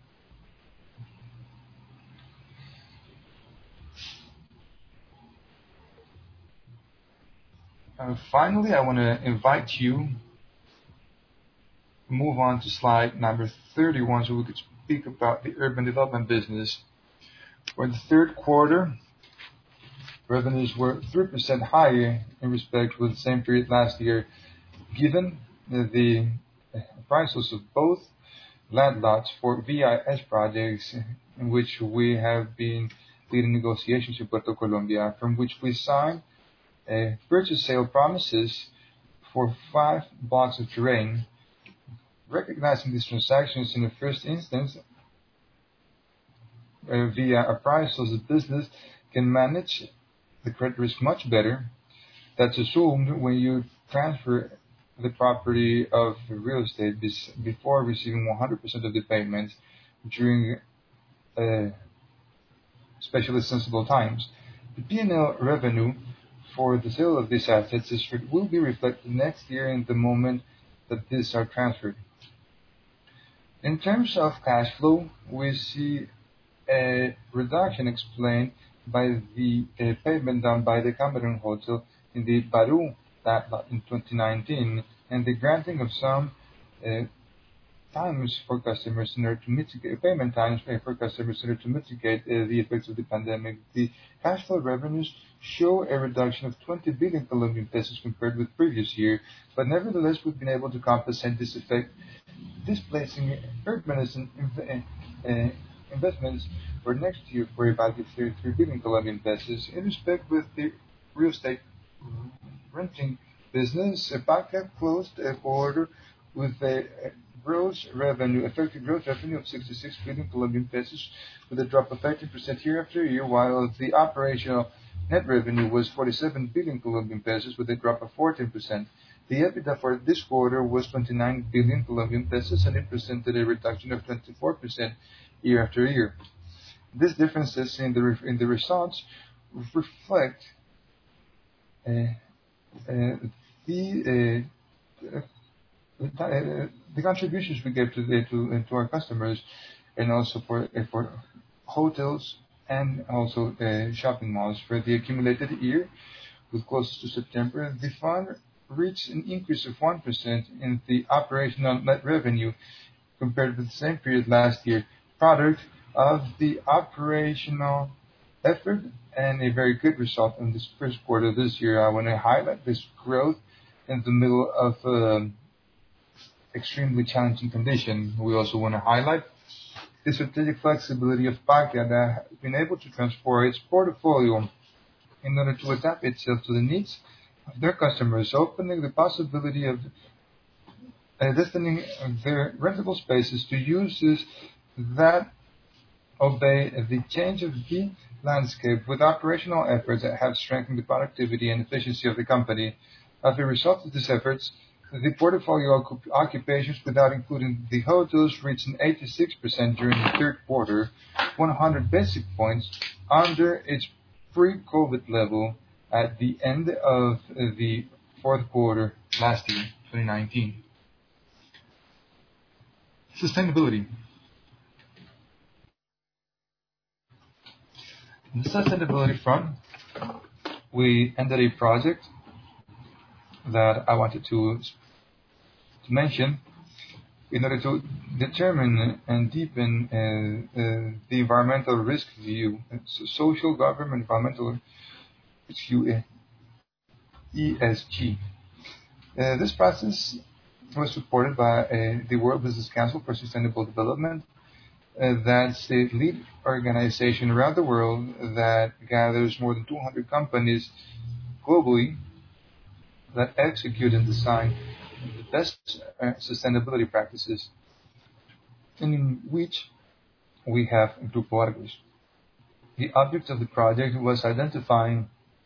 S1: Uh, finally, I want to invite you to move on to slide number thirty-one so we could speak about the urban development business. For the third quarter, revenues were three percent higher in respect with the same period last year, given the prices of both land lots for V I S projects in which we have been leading negotiations in Puerto Colombia, from which we signed uh, purchase sale promises for five blocks of terrain. Recognizing these transactions in the first instance uh, via appraisals, the business can manage the credit risk much better. That's assumed when you transfer the property of the real estate bis- before receiving one hundred percent of the payments during uh, especially sensible times. The P and L revenue for the sale of these assets is, will be reflected next year in the moment that these are transferred. In terms of cash flow, we see a reduction explained by the uh, payment done by the Cameron Hotel in the Baru that in twenty nineteen and the granting of some uh, times for customers in order to mitigate payment times for customers in order to mitigate uh, the effects of the pandemic. The cash flow revenues show a reduction of twenty billion Colombian pesos compared with previous year, but nevertheless we've been able to compensate this effect, displacing urbanism uh, uh, investments for next year for about thirty-three billion Colombian pesos. In respect with the real estate renting business, Paca closed a quarter with a gross revenue, effective gross revenue of sixty-six billion Colombian pesos, with a drop of thirteen percent year after year, while the operational net revenue was forty-seven billion Colombian pesos, with a drop of fourteen percent. The EBITDA for this quarter was twenty-nine billion Colombian pesos, and it presented a reduction of twenty-four percent year after year. These differences in the in the results reflect uh, uh, the uh, uh, the contributions we give to the, to, uh, to our customers, and also for uh, for hotels and also uh, shopping malls for the accumulated year, with close to September, the fund reached an increase of one percent in the operational net revenue compared with the same period last year, product of the operational effort and a very good result in this first quarter of this year. I want to highlight this growth in the middle of um, extremely challenging condition. We also want to highlight the strategic flexibility of Paca that has been able to transform its portfolio in order to adapt itself to the needs of their customers, opening the possibility of uh, destining their rentable spaces to uses that obey the change of the landscape with operational efforts that have strengthened the productivity and efficiency of the company. As a result of these efforts, the portfolio occup- occupations without including the hotels reached an eighty-six percent during the third quarter, one hundred basic points under its pre-COVID level at the end of the fourth quarter last year, twenty nineteen. Sustainability. On the sustainability front, we ended a project that I wanted to, to mention in order to determine and deepen uh, uh, the environmental risk view, so social, government, environmental risk view, uh, E S G. Uh, this process was supported by uh, the World Business Council for Sustainable Development. Uh, that's a lead organization around the world that gathers more than two hundred companies globally that execute and design the best uh, sustainability practices, in which we have Grupo Argos. The object of the project was identifying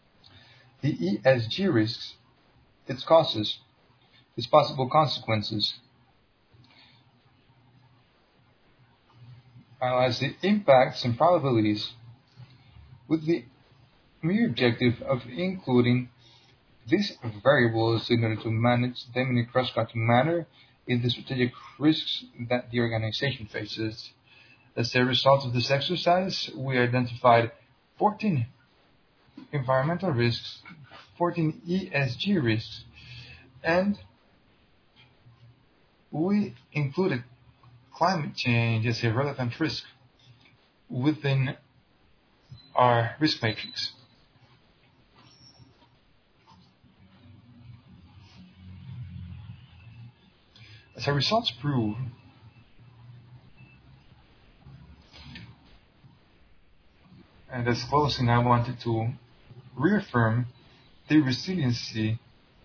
S1: the E S G risks, its causes, its possible consequences, analyze the impacts and probabilities with the mere objective of including these variables in order to manage them in a cross-cutting manner in the strategic risks that the organization faces. As a result of this exercise, we identified fourteen environmental risks, fourteen E S G risks, and we included climate change as a relevant risk within our risk matrix. As our results prove, and as closing, I wanted to reaffirm the resiliency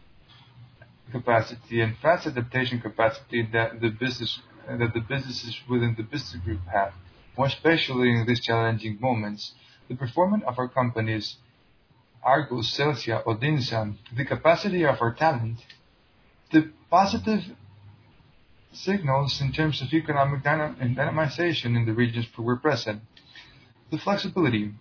S1: capacity and fast adaptation capacity that the business that the businesses within the business group have, more especially in these challenging moments. The performance of our companies, Argos, Celsia, Odinsa, the capacity of our talent, the positive signals in terms of economic dynam- and dynamization in the regions where we're present, the flexibility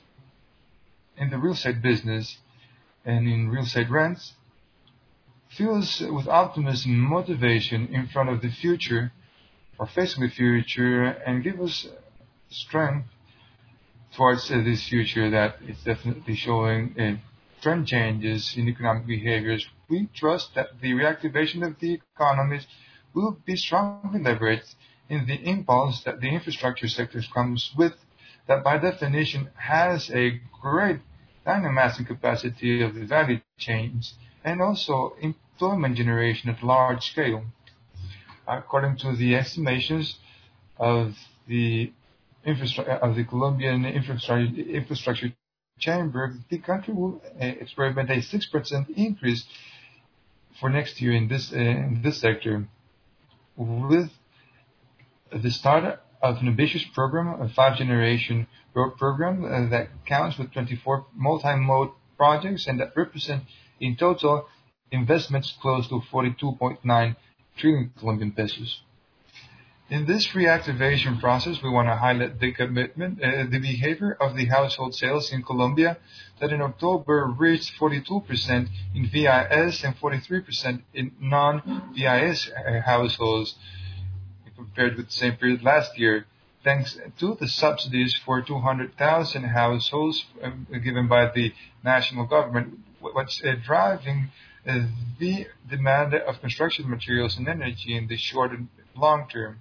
S1: in the real estate business and in real estate rents, fill us with optimism and motivation in front of the future or facing the future and give us strength towards uh, this future that is definitely showing uh, trend changes in economic behaviors. We trust that the reactivation of the economies will be strongly leveraged in the impulse that the infrastructure sector comes with, that by definition has a great dynamizing capacity of the value chains and also employment generation at large scale. According to the estimations of the infrastru- of the Colombian infrastructure, infrastructure chamber, the country will uh, experiment a six percent increase for next year in this uh, in this sector, with the start of an ambitious program, a five-generation road program uh, that counts with twenty-four multi-mode projects and that represent in total investments close to forty-two point nine trillion Colombian pesos. In this reactivation process, we want to highlight the commitment, uh, the behavior of the household sales in Colombia that in October reached forty-two percent in V I S and forty-three percent in non-V I S uh, households compared with the same period last year, thanks to the subsidies for two hundred thousand households uh, given by the national government, what's uh, driving uh, the demand of construction materials and energy in the short and long term.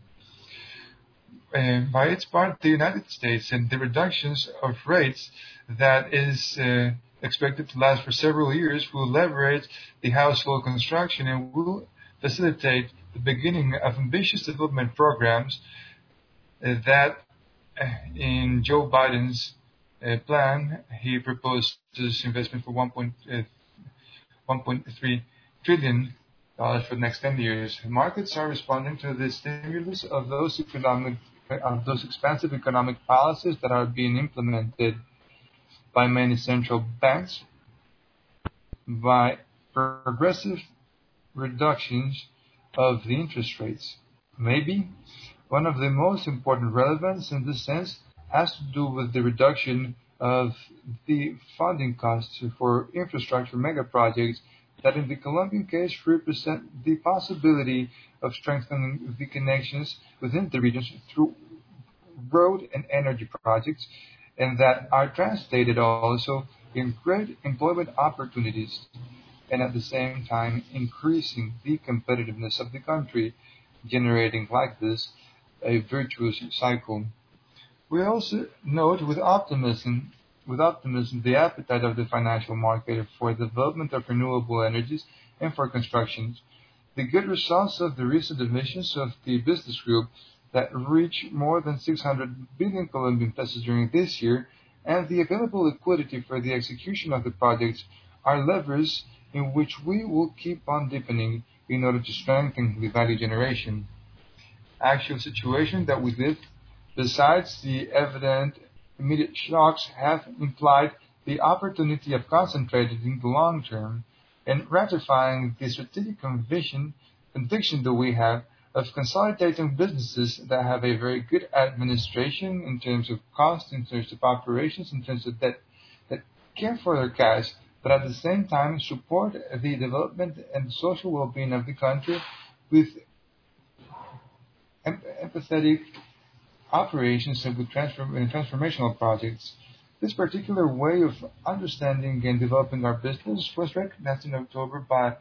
S1: Uh, by its part, the United States and the reductions of rates that is uh, expected to last for several years will leverage the household construction and will facilitate the beginning of ambitious development programs uh, that uh, in Joe Biden's uh, plan, he proposed this investment for one point three trillion dollars for the next ten years. Markets are responding to the stimulus of those economic of those expansive economic policies that are being implemented by many central banks, by progressive reductions of the interest rates. Maybe one of the most important relevance in this sense has to do with the reduction of the funding costs for infrastructure mega projects that in the Colombian case represent the possibility of strengthening the connections within the regions through road and energy projects, and that are translated also in great employment opportunities, and at the same time increasing the competitiveness of the country, generating like this a virtuous cycle. We also note with optimism with optimism the appetite of the financial market for the development of renewable energies and for construction. The good results of the recent emissions of the business group that reach more than six hundred billion Colombian pesos during this year, and the available liquidity for the execution of the projects are levers in which we will keep on deepening in order to strengthen the value generation. Actual situation that we live, besides the evident immediate shocks, have implied the opportunity of concentrating in the long term and ratifying the strategic conviction, conviction that we have of consolidating businesses that have a very good administration in terms of cost, in terms of operations, in terms of that, that care for their cash, but at the same time support the development and social well-being of the country with em- empathetic operations and with transform- and transformational projects. This particular way of understanding and developing our business was recognized in October by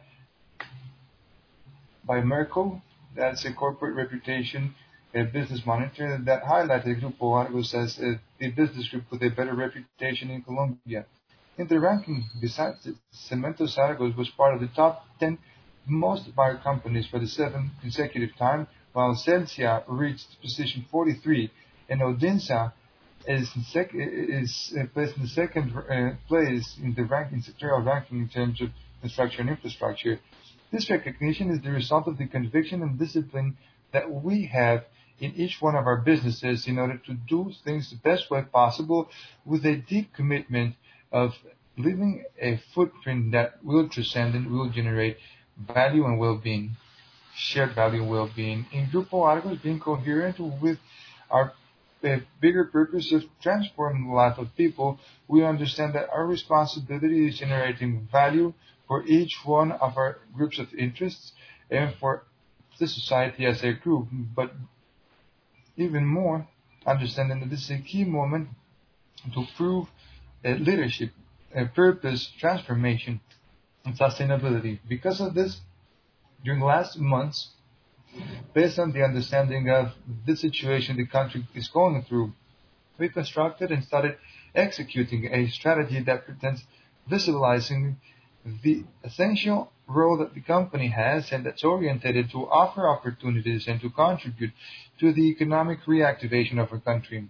S1: by Merco. That's a corporate reputation a business monitor that highlighted Grupo Argos as a, a business group with a better reputation in Colombia. In the ranking, besides Cementos Argos was part of the top ten most admired companies for the seventh consecutive time, while Celsia reached position forty-three, and Odinsa is, sec- is uh, placed in the second uh, place in the ranking, sectoral ranking in terms of construction infrastructure. This recognition is the result of the conviction and discipline that we have in each one of our businesses in order to do things the best way possible with a deep commitment of leaving a footprint that will transcend and will generate value and well-being, shared value and well-being. In Grupo Argos, being coherent with our uh, bigger purpose of transforming the life of people, we understand that our responsibility is generating value for each one of our groups of interests and for the society as a group. But even more, understanding that this is a key moment to prove uh, leadership, uh, purpose, transformation, and sustainability. Because of this, during the last months, based on the understanding of the situation the country is going through, we constructed and started executing a strategy that pretends visibilizing the essential role that the company has and that's oriented to offer opportunities and to contribute to the economic reactivation of our country.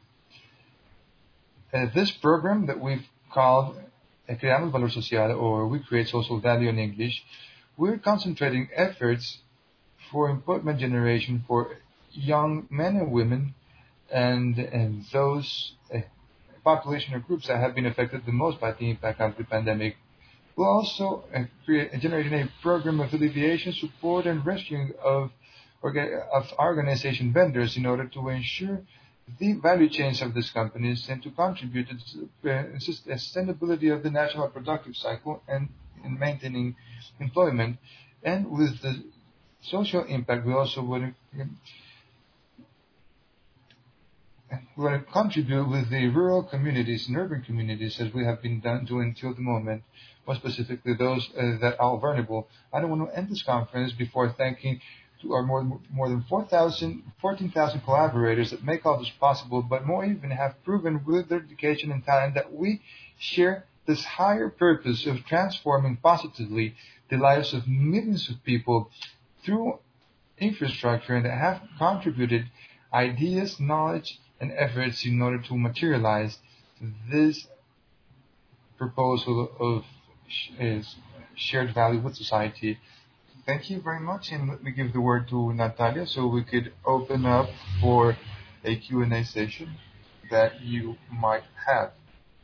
S1: Uh, this program that we've called Creamos Valor Social, or We Create Social Value in English, we're concentrating efforts for employment generation for young men and women and, and those uh, population or groups that have been affected the most by the impact of the pandemic. We're also uh, create, generating a program of alleviation, support, and rescuing of, orga- of organization vendors in order to ensure the value chains of these companies and to contribute to the uh, sustainability of the national productive cycle and in maintaining employment. And with the social impact, we also want to, we want to contribute with the rural communities and urban communities as we have been done, doing till the moment, more specifically those uh, that are vulnerable. I don't want to end this conference before thanking to our more, more than four thousand, fourteen thousand collaborators that make all this possible, but more even have proven with their dedication and talent that we share this higher purpose of transforming positively the lives of millions of people through infrastructure and that have contributed ideas, knowledge, and efforts in order to materialize this proposal of is shared value with society. Thank you very much, and let me give the word to Natalia so we could open up for a Q and A session that you might have.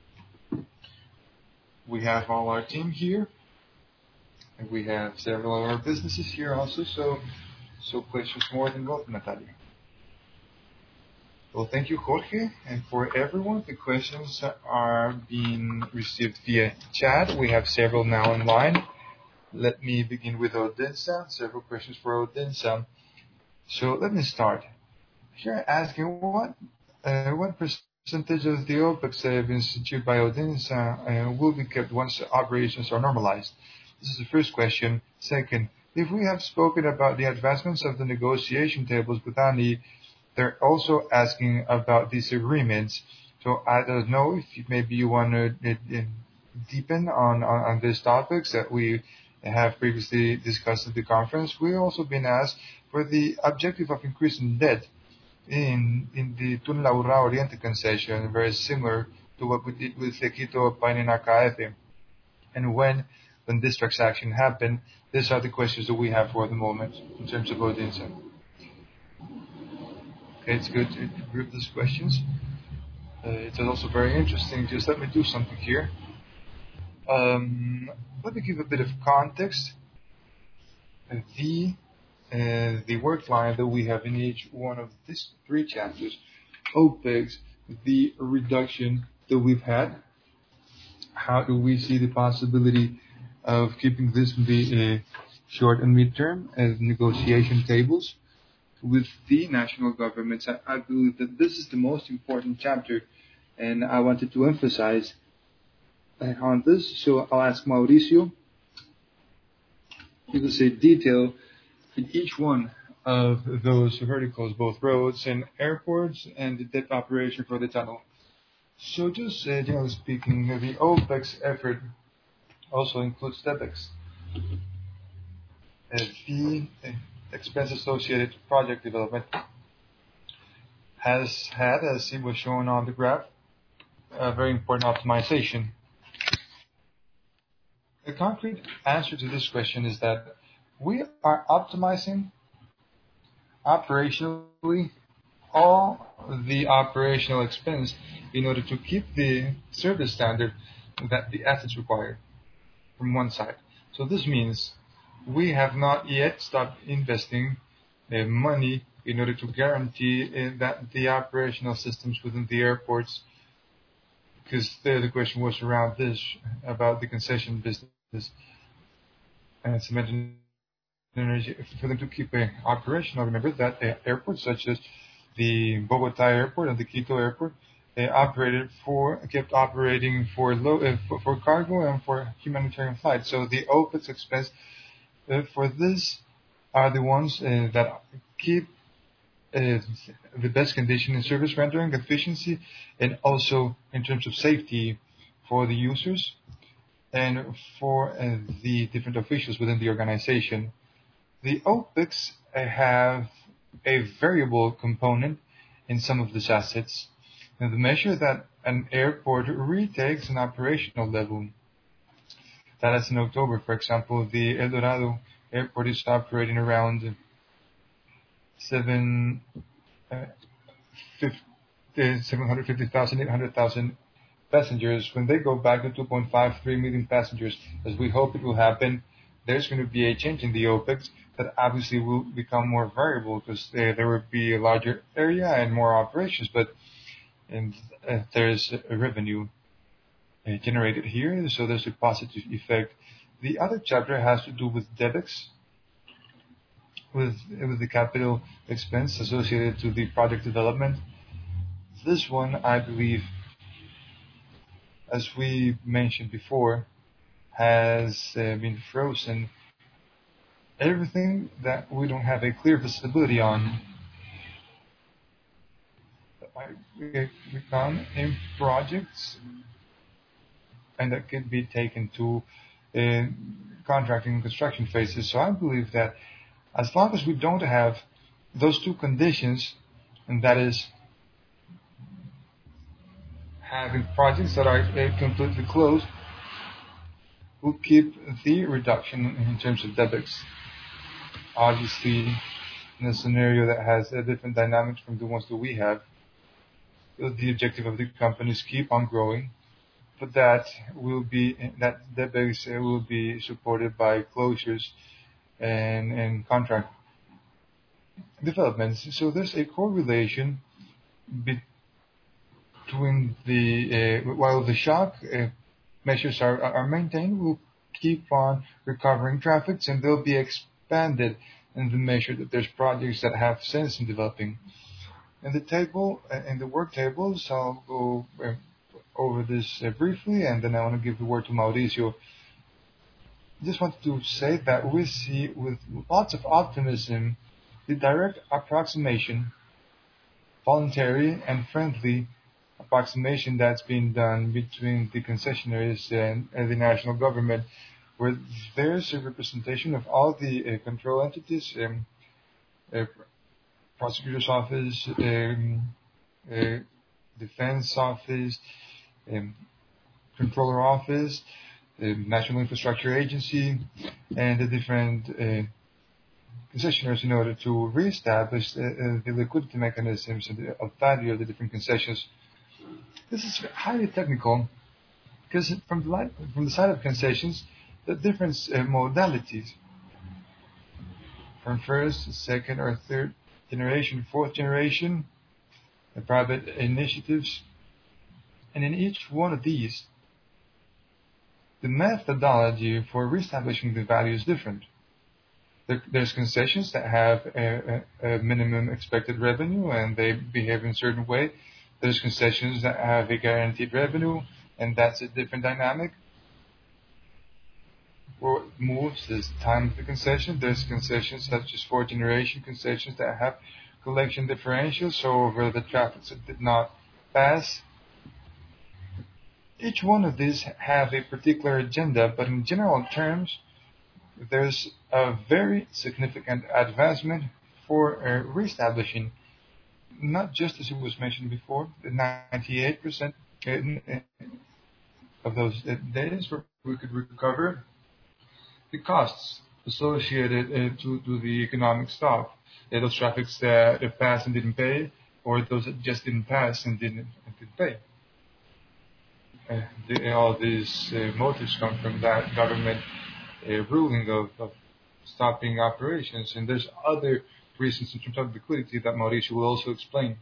S1: We have all our team here, and we have several of our businesses here also, so so questions more than welcome, Natalia. Well, thank you, Jorge, and for everyone. The questions are being received via chat. We have several now online. Let me begin with Odinsa. Several questions for Odinsa. So let me start. Here asking what uh, what percentage of the OPEX that have been secured by Odinsa uh, will be kept once operations are normalized? This is the first question. Second, if we have spoken about the advancements of the negotiation tables with A N I, they're also asking about these agreements. So I don't know if maybe you want to uh, deepen on, on, on these topics that we have previously discussed at the conference. We've also been asked for the objective of increasing debt in in the Tunla Urra Oriente concession, very similar to what we did with Sequito Paininacaefe. And when when this transaction happened, these are the questions that we have for the moment in terms of Odinsa. Okay, it's good to group these questions. Uh, it's also very interesting. Just let me do something here. Um, let me give a bit of context. The uh, the work line that we have in each one of these three chapters, OPEX, the reduction that we've had. How do we see the possibility of keeping this in the uh, short and midterm as negotiation tables with the national governments? I, I believe that this is the most important chapter, and I wanted to emphasize uh, on this. So I'll ask Mauricio. He will say detail in each one of those verticals, both roads and airports, and the debt operation for the tunnel. So just uh, generally speaking, the OPEX effort also includes DEBEX. Uh, the uh, expense associated to project development has had, as it was shown on the graph, a very important optimization. The concrete answer to this question is that we are optimizing operationally all the operational expense in order to keep the service standard that the assets require from one side. So this means we have not yet stopped investing uh, money in order to guarantee uh, that the operational systems within the airports, because there the question was around this, about the concession business and cement and energy, for them to keep uh, operational. Remember that uh, airports such as the Bogota airport and the Quito airport, they operated for, kept operating for low, uh, for, for cargo and for humanitarian flights. So the OPEX expense uh, for this are the ones uh, that keep uh, the best condition in service rendering, efficiency, and also in terms of safety for the users and for uh, the different officials within the organization. The OPEX uh, have a variable component in some of these assets, and the measure that an airport retakes an operational level. That is in October, for example, the El Dorado airport is operating around seven, uh, seven hundred fifty thousand, eight hundred thousand passengers. When they go back to two point five three million passengers, as we hope it will happen, there's going to be a change in the OPEX that obviously will become more variable because uh, there will be a larger area and more operations, but and, uh, there's a revenue uh, generated here, so there's a positive effect. The other chapter has to do with DEBEX, with, with the capital expense associated to the project development. This one, I believe, as we mentioned before, has uh, been frozen. Everything that we don't have a clear visibility on that might become in projects and that could be taken to uh, contracting and construction phases. So I believe that as long as we don't have those two conditions, and that is having projects that are uh, completely closed, we'll keep the reduction in terms of DEBEX. Obviously, in a scenario that has a different dynamics from the ones that we have, the objective of the company is keep on growing, but that will be that DEBEX will be supported by closures and and contract developments. So there's a correlation between the uh, while the shock uh, measures are are maintained, we'll keep on recovering traffics, and they'll be expanded in the measure that there's projects that have sense in developing. In the table, in the work tables, I'll go uh, over this uh, briefly, and then I want to give the word to Mauricio. I just wanted to say that we see with lots of optimism the direct approximation, voluntary and friendly approximation that's been done between the concessionaires and, and the national government, where there's a representation of all the uh, control entities, um, uh, prosecutor's office, um, uh, defense office, um, controller office, the National Infrastructure Agency, and the different uh, concessionaires in order to reestablish uh, uh, the liquidity mechanisms and the value of the different concessions. This is highly technical, Because from the, line, from the side of concessions, the different uh, modalities from first, second, or third generation, fourth generation, the private initiatives, and in each one of these, the methodology for reestablishing the value is different. There, there's concessions that have a, a, a minimum expected revenue and they behave in a certain way. There's concessions that have a guaranteed revenue and that's a different dynamic. What moves is time of the concession. There's concessions such as fourth generation concessions that have collection differentials, so over the traffic that did not pass. Each one of these have a particular agenda, but in general terms, there's a very significant advancement for uh, reestablishing, not just as it was mentioned before, the ninety-eight percent of those days where we could recover the costs associated uh, to, to the economic stop. Uh, those traffics that uh, passed and didn't pay, or those that just didn't pass and didn't, and didn't pay. Uh, the, all these uh, motives come from that government uh, ruling of, of stopping operations, and there's other reasons in terms of liquidity that Mauricio will also explain.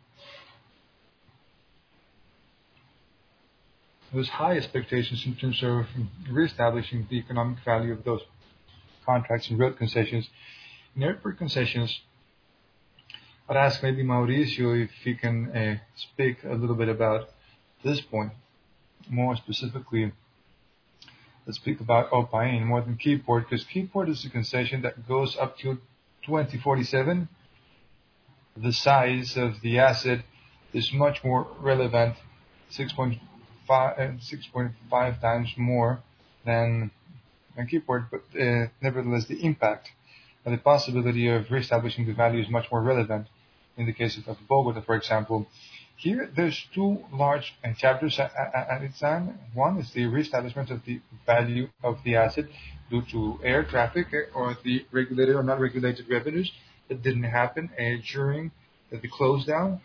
S1: There's high expectations in terms of reestablishing the economic value of those contracts and road concessions. In airport concessions, I'd ask maybe Mauricio if he can uh, speak a little bit about this point. More specifically, let's speak about Opain more than Keyport, because Keyport is a concession that goes up to twenty forty-seven. The size of the asset is much more relevant, six point five times more than, than Keyport, but uh, nevertheless the impact and the possibility of reestablishing the value is much more relevant. In the case of, of Bogota, for example, here there's two large uh, chapters at, at, at its time. One is the reestablishment of the value of the asset due to air traffic or the regulated or not regulated revenues that didn't happen uh, during uh, the close down.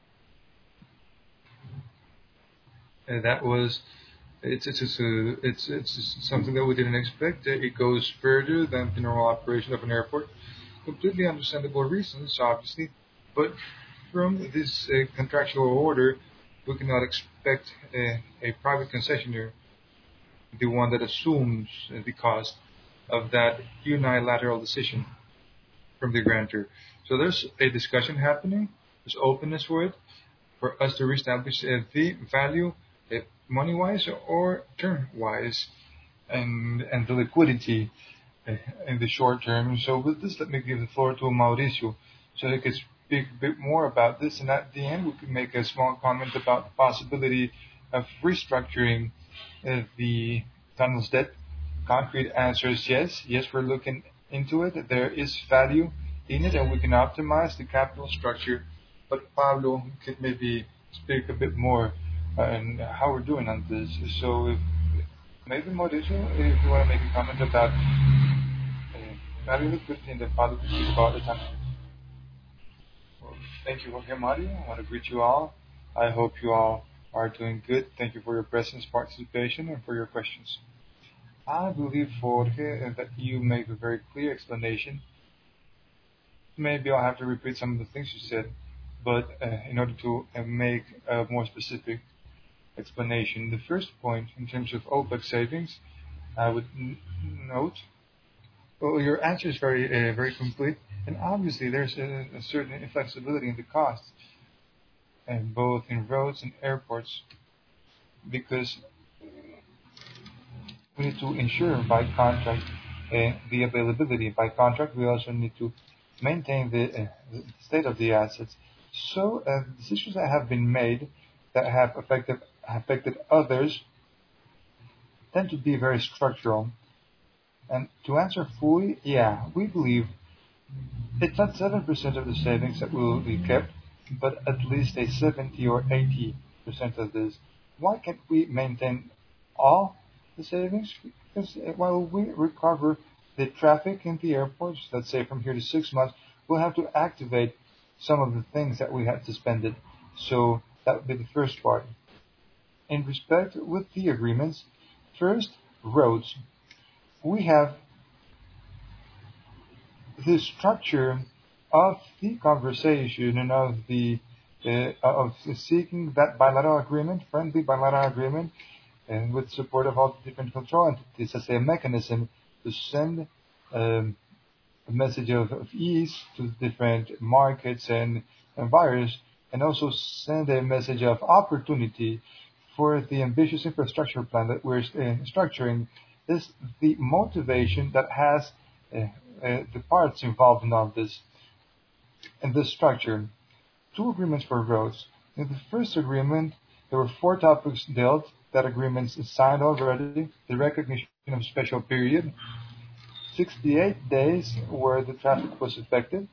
S1: Uh, that was it's it's it's, a, it's it's something that we didn't expect. Uh, it goes further than the normal operation of an airport. Completely understandable reasons, obviously, but from this uh, contractual order, we cannot expect uh, a private concessionaire, the one that assumes uh, the cost of that unilateral decision from the grantor. So there's a discussion happening. There's openness for it, for us to reestablish uh, the value, uh, money-wise or term-wise, and and the liquidity uh, in the short term. So with this, let me give the floor to Mauricio, so he can speak a bit more about this, and at the end we could make a small comment about the possibility of restructuring uh, the tunnel's debt. Concrete answer is yes. Yes, we're looking into it. There is value in it, and we can optimize the capital structure. But Pablo could maybe speak a bit more uh, on how we're doing on this. So if, maybe Mauricio, if you want to make a comment about uh, value liquidity, and then Pablo could speak about the tunnel. Thank you, Jorge Mario. I want to greet you all. I hope you all are doing good. Thank you for your presence, participation, and for your questions. I believe, Jorge, that you made a very clear explanation. Maybe I'll have to repeat some of the things you said, but uh, in order to uh, make a more specific explanation. The first point, in terms of OPEX savings, I would n- note, well, your answer is very, uh, very complete. And obviously, there's a, a certain inflexibility in the costs, and both in roads and airports, because we need to ensure by contract uh, the availability. By contract, we also need to maintain the, uh, the state of the assets. So, uh, decisions that have been made that have affected affected others tend to be very structural. And to answer fully, yeah, we believe it's not seven percent of the savings that will be kept, but at least a seventy or eighty percent of this. Why can't we maintain all the savings? Because while we recover the traffic in the airports, let's say from here to six months, we'll have to activate some of the things that we had suspended. So that would be the first part. In respect with the agreements, First, roads. We have the structure of the conversation and of the uh, of seeking that bilateral agreement, friendly bilateral agreement, and with support of all the different control entities as a mechanism to send um, a message of, of ease to different markets and, and buyers, and also send a message of opportunity for the ambitious infrastructure plan that we're uh, structuring. Is the motivation that has uh, uh, the parts involved in all this and this structure. Two agreements for roads. In the first agreement, there were four topics dealt. That agreement is signed already. The recognition of special period, sixty-eight days where the traffic was affected,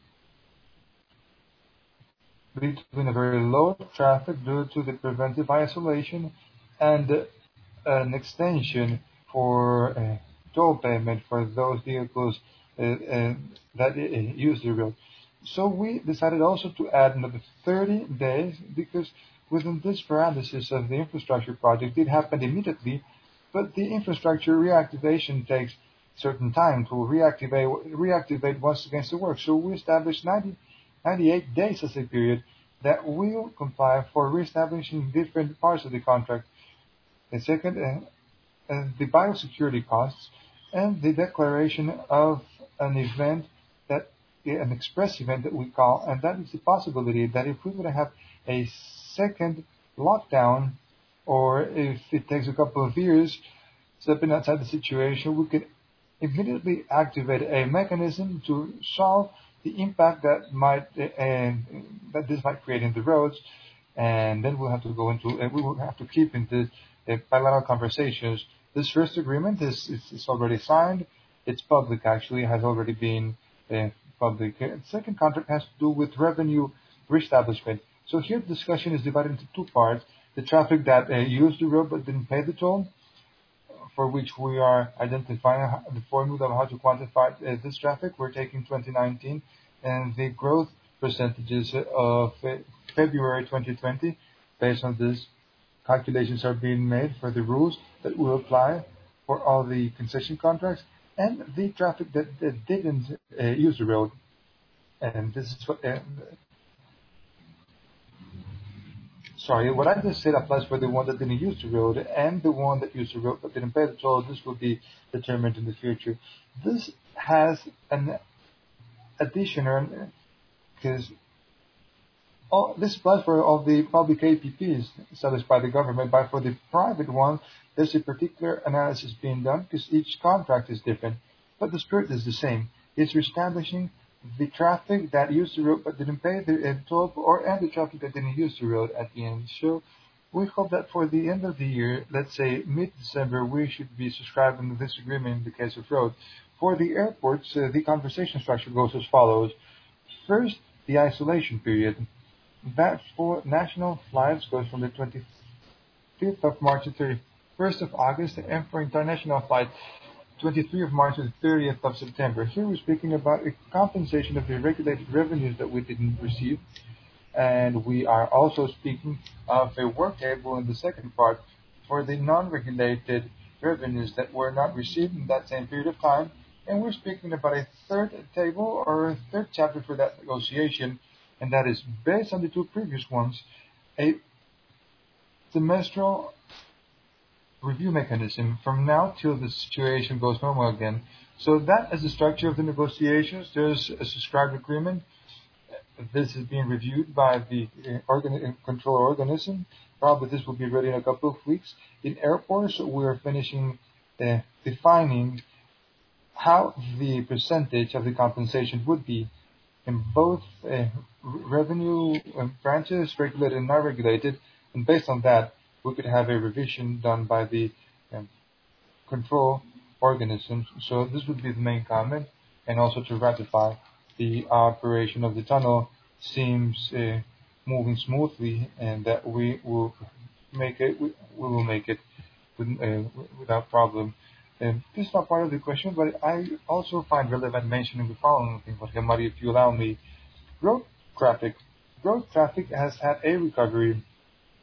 S1: between a very low traffic due to the preventive isolation and uh, an extension for uh, toll payment for those vehicles uh, uh, that uh, use the road. So we decided also to add another thirty days because within this paralysis of the infrastructure project, it happened immediately, but the infrastructure reactivation takes certain time to reactivate reactivate once against the work. So we established ninety, ninety-eight days as a period that will comply for reestablishing different parts of the contract. The second, uh, uh, the biosecurity costs and the declaration of an event that an express event that we call, and that is the possibility that if we would have a second lockdown, or if it takes a couple of years, stepping outside the situation, we could immediately activate a mechanism to solve the impact that might uh, and that this might create in the roads, and then we'll have to go into uh, we will have to keep into uh, bilateral conversations. This first agreement is, is, is already signed. It's public, actually, it has already been uh, public. Uh, second contract has to do with revenue reestablishment. So here the discussion is divided into two parts. The traffic that uh, used the road but didn't pay the toll, for which we are identifying the formula of how to quantify uh, this traffic. We're taking twenty nineteen and the growth percentages of uh, February twenty twenty. Based on this, calculations are being made for the rules that will apply for all the concession contracts and the traffic that, that didn't uh, use the road. And this is what, uh, sorry, what I just said applies for the one that didn't use the road and the one that used the road but didn't pay the toll. This will be determined in the future. This has an additional, because all, this applies for all the public A P Ps established by the government, but for the private one, there's a particular analysis being done because each contract is different, but the spirit is the same. It's reestablishing the traffic that used the road but didn't pay the uh, toll, or and the traffic that didn't use the road at the end. So we hope that for the end of the year, let's say mid-December, we should be subscribing to this agreement in the case of road. For the airports, uh, the conversation structure goes as follows. First, the isolation period. That for national flights goes from the twenty-fifth of March to thirty-first of August, and for international flights, twenty-third of March to the thirtieth of September. Here we're speaking about a compensation of the regulated revenues that we didn't receive, and we are also speaking of a work table in the second part for the non-regulated revenues that were not received in that same period of time, and we're speaking about a third table or a third chapter for that negotiation, and that is based on the two previous ones, a semestral review mechanism from now till the situation goes normal again. So that is the structure of the negotiations. There's a subscribed agreement. This is being reviewed by the uh, organ- control organism. Probably this will be ready in a couple of weeks. In airports, we're finishing uh, defining how the percentage of the compensation would be in both uh, revenue branches, regulated and not regulated, and based on that, we could have a revision done by the um, control organisms. So this would be the main comment, and also to ratify the operation of the tunnel seems uh, moving smoothly, and that we will make it. We, we will make it with, uh, without problem. Um, this is not part of the question, but I also find relevant mentioning the following thing, Jorge Mario, if you allow me. Road traffic. Road traffic has had a recovery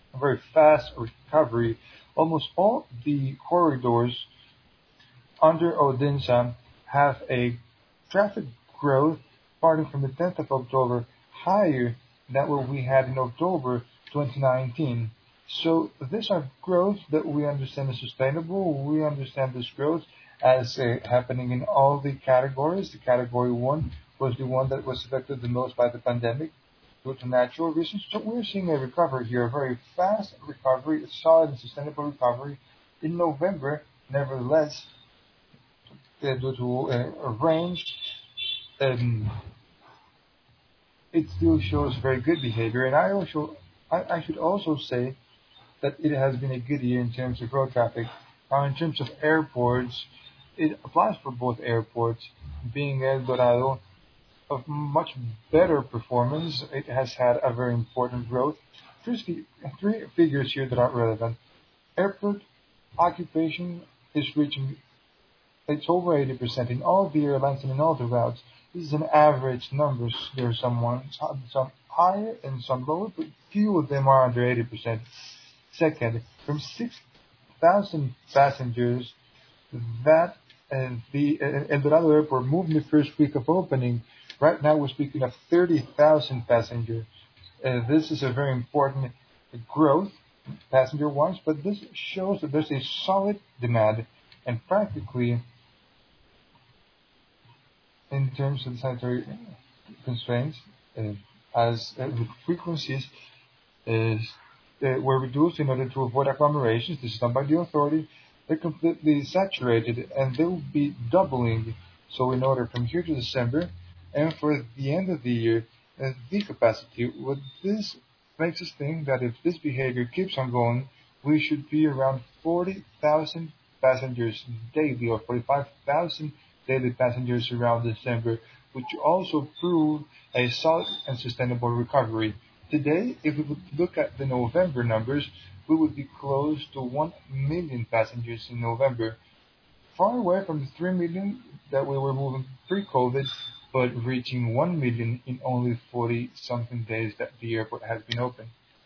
S2: a very fast recovery. Almost all the corridors under Odinsa have a traffic growth starting from the tenth of October higher than what we had in October twenty nineteen. So these are growth that we understand is sustainable. We understand this growth as uh, happening in all the categories. The category one was the one that was affected the most by the pandemic due to natural reasons. So we're seeing a recovery here, a very fast recovery, a solid and sustainable recovery in November. Nevertheless, uh, due to uh, a range, um, it still shows very good behavior. And I also, I, I should also say that it has been a good year in terms of road traffic. Now, in terms of airports, it applies for both airports. Being El Dorado of much better performance, it has had a very important growth. Firstly, three figures here that are relevant. Airport occupation is reaching, it's over eighty percent in all the airlines and in all the routes. This is an average numbers. There are some ones, some higher and some lower, but few of them are under eighty percent. Second, from six thousand passengers that uh, the uh, El Dorado Airport moved in the first week of opening, right now we're speaking of thirty thousand passengers. Uh, this is a very important growth passenger-wise, but this shows that there's a solid demand, and practically, in terms of the sanitary constraints, uh, as uh, the frequencies is, uh, were reduced in order to avoid agglomerations. This is done by the authority. They're completely saturated, and they will be doubling. So in order from here to December, and for the end of the year, uh, the capacity. What this makes us think that if this behavior keeps on going, we should be around forty thousand passengers daily, or forty-five thousand daily passengers around December, which also prove a solid and sustainable recovery. Today, if we would look at the November numbers, we would be close to one million passengers in November, far away from the three million that we were moving pre-COVID, but reaching one million in only forty something days that the airport has been open.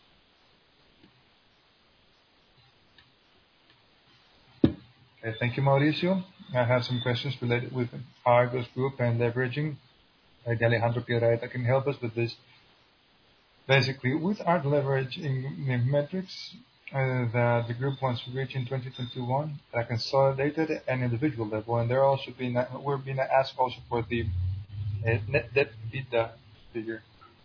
S2: Okay, thank you, Mauricio. I have some questions related with Argos Group and leveraging. Maybe Alejandro Piedrahita can help us with this. Basically, with our leveraging metrics uh, that the group wants to reach in twenty twenty-one, at a consolidated and individual level, and they're also being we're being asked also for the uh, net debt EBITDA figure.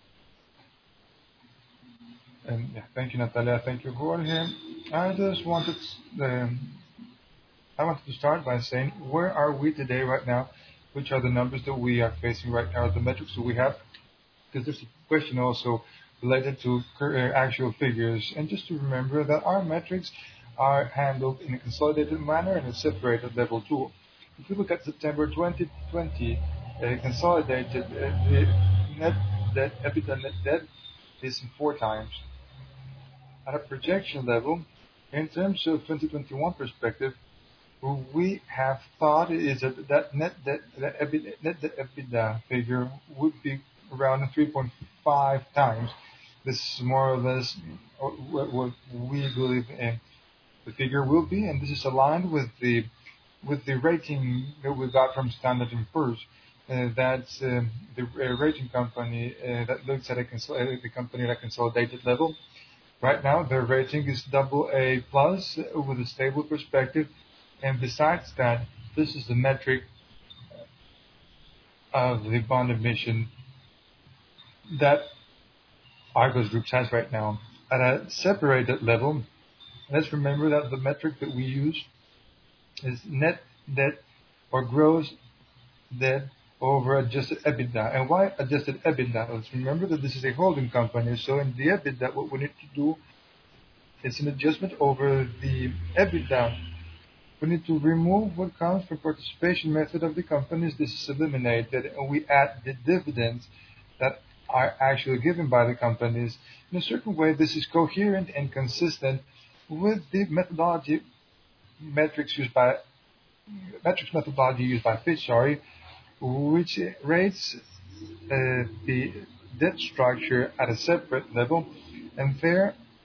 S2: And yeah, thank you, Natalia. Thank you, Jorge. I just wanted um, I wanted to start by saying where are we today, right now? Which are the numbers that we are facing right now? The metrics that we have, because there's a question also related to cur- uh, actual figures. And just to remember that our metrics are handled in a consolidated manner and a separated level too. If we look at September twenty twenty, uh, consolidated, uh, the net debt, EBITDA net debt is four times. At a projection level, in terms of twenty twenty-one perspective, what we have thought is that that net debt, that EBITDA, net debt EBITDA figure would be around three point five times. This is more or less what, what we believe uh, the figure will be, and this is aligned with the with the rating that we got from Standard and Poor's. Uh, that's um, the uh, rating company uh, that looks at a consol- uh, the company at a consolidated level. Right now, their rating is double A plus uh, with a stable perspective, and besides that, this is the metric of the bond emission that Argos Group has right now. At a separated level, let's remember that the metric that we use is net debt or gross debt over adjusted EBITDA. And why adjusted EBITDA? Let's remember that this is a holding company. So in the EBITDA, what we need to do is an adjustment over the EBITDA. We need to remove what comes from participation method of the companies. This is eliminated, and we add the dividends that are actually given by the companies. In a certain way, this is coherent and consistent with the methodology metrics used by metrics methodology used by Fitch, sorry, which rates uh, the debt structure at a separate level, and there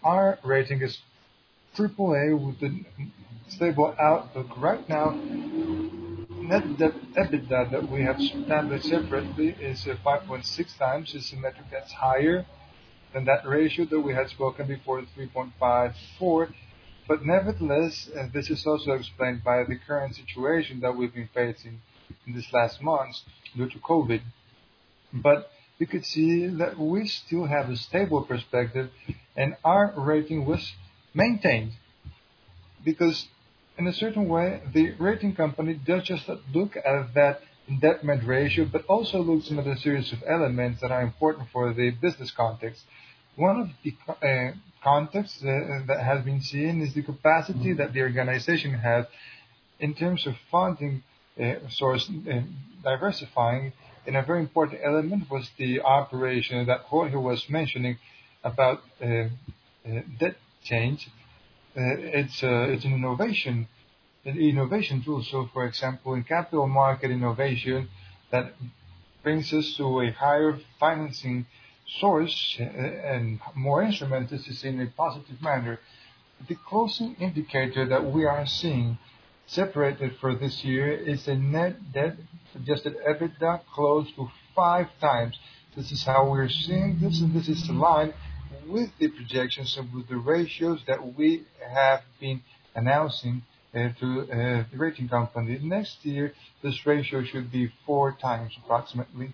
S2: our rating is triple A with a stable outlook. Right now, net debt EBITDA that we have established separately is uh, five point six times. It's a metric that's higher than that ratio that we had spoken before, three point five four. But nevertheless, uh, this is also explained by the current situation that we've been facing in these last months due to COVID. But you could see that we still have a stable perspective, and our rating was maintained because in a certain way, the rating company does just not look at that indebtedness ratio, but also looks at a series of elements that are important for the business context. One of the uh, contexts uh, that has been seen is the capacity that the organization has in terms of funding uh, source uh, diversifying. And a very important element was the operation that Jorge was mentioning about uh, uh, debt change. Uh, it's uh, it's an innovation, an innovation tool. So, for example, in capital market innovation, that brings us to a higher financing source uh, and more instruments. This is in a positive manner. The closing indicator that we are seeing separated for this year is a net debt adjusted EBITDA close to five times. This is how we're seeing this, and this is aligned with the projections and with the ratios that we have been announcing uh, to uh, the rating company. Next year, this ratio should be four times approximately.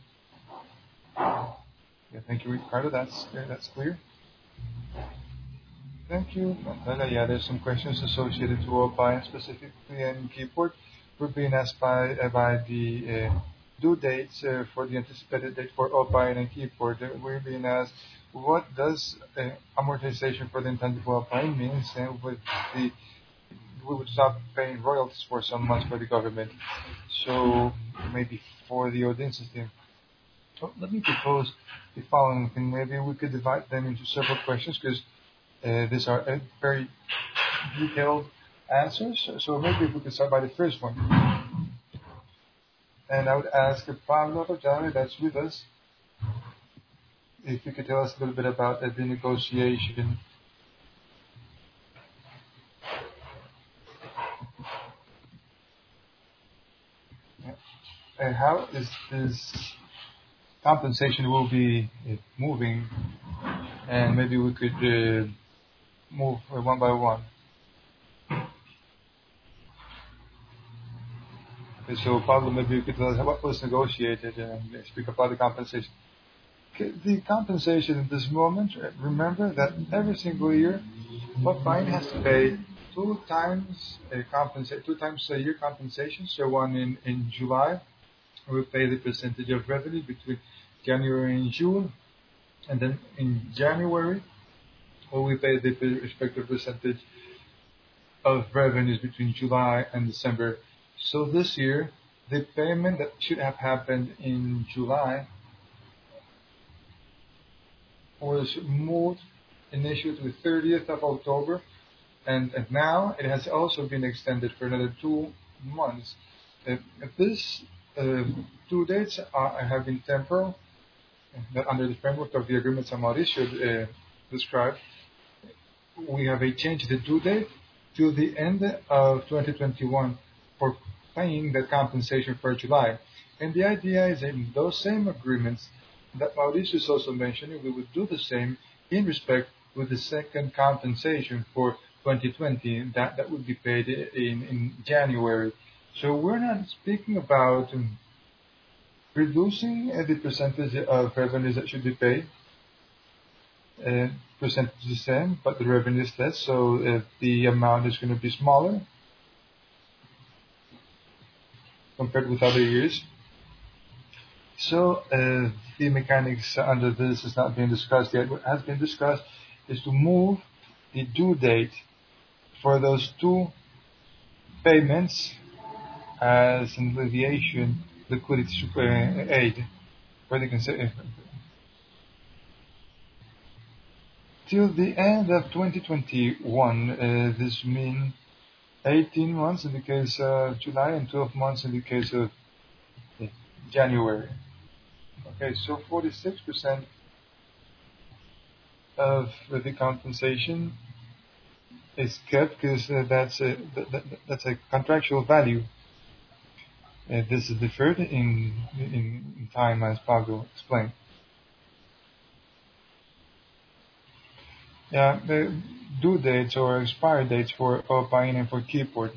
S2: Yeah, thank you, Ricardo. That's uh, that's clear. Thank you, Natalia. Yeah, there's some questions associated to Opine specifically and Keyport. We're being asked by uh, by the uh, due dates uh, for the anticipated date for Opine and Keyport. Uh, we're being asked what does uh, amortization for the intangible Opine means, and with the we would stop paying royalties for some months for the government. So maybe for the audience system. So let me propose the following thing. Maybe we could divide them into several questions because uh, these are uh, very detailed answers. So maybe if we could start by the first one. And I would ask Pablo Rojane, that's with us, if you could tell us a little bit about uh, the negotiation. And how is this compensation will be uh, moving, and maybe we could uh, move uh, one by one. Okay, so Pablo, maybe you could tell us what was negotiated and speak about the compensation. Okay, the compensation at this moment, remember that every single year, Opine has to pay two times a compensa- two times a year compensation. So one in, in July, we pay the percentage of revenue between January and June, and then in January, we pay the respective percentage of revenues between July and December. So this year, the payment that should have happened in July was moved initially to the thirtieth of October, and, and now it has also been extended for another two months. If, if this uh, two dates are, have been temporal, that under the framework of the agreements Amaury should uh, describe, we have a change the due date to the end of twenty twenty-one for paying the compensation for July. And the idea is that in those same agreements that Mauricio is also mentioning, we would do the same in respect with the second compensation for twenty twenty, that, that would be paid in, in January. So we're not speaking about um, reducing uh, the percentage of revenues that should be paid. Uh, percentage is the same, but the revenue is less, so uh, the amount is going to be smaller compared with other years. So uh, the mechanics under this is not being discussed yet. What has been discussed is to move the due date for those two payments as an alleviation liquidity uh, aid, where they can say uh, till the end of twenty twenty-one. Uh, this means eighteen months in the case of July and twelve months in the case of uh, January. Okay, so forty-six percent of the compensation is kept because uh, that's a that, that, that's a contractual value. Uh, this is deferred in, in in time, as Pablo explained. Yeah, the due dates or expiry dates for Opain and for Keyport.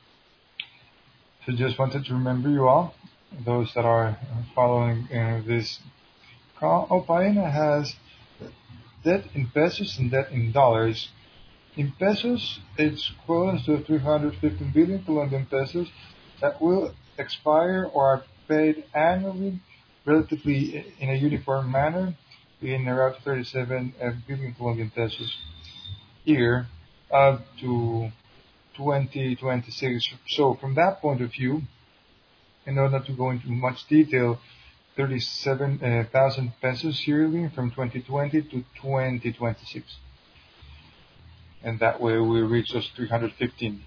S2: So just wanted to remember you all, those that are following uh, this call. Opain has debt in pesos and debt in dollars. In pesos, it's close to three hundred fifty billion Colombian pesos that will expire or are paid annually, relatively in a uniform manner, in around thirty-seven billion Colombian pesos year up to twenty twenty-six. So from that point of view, in order to go into much detail, thirty-seven thousand pesos yearly from twenty twenty to twenty twenty-six. And that way we reach those three hundred fifteen.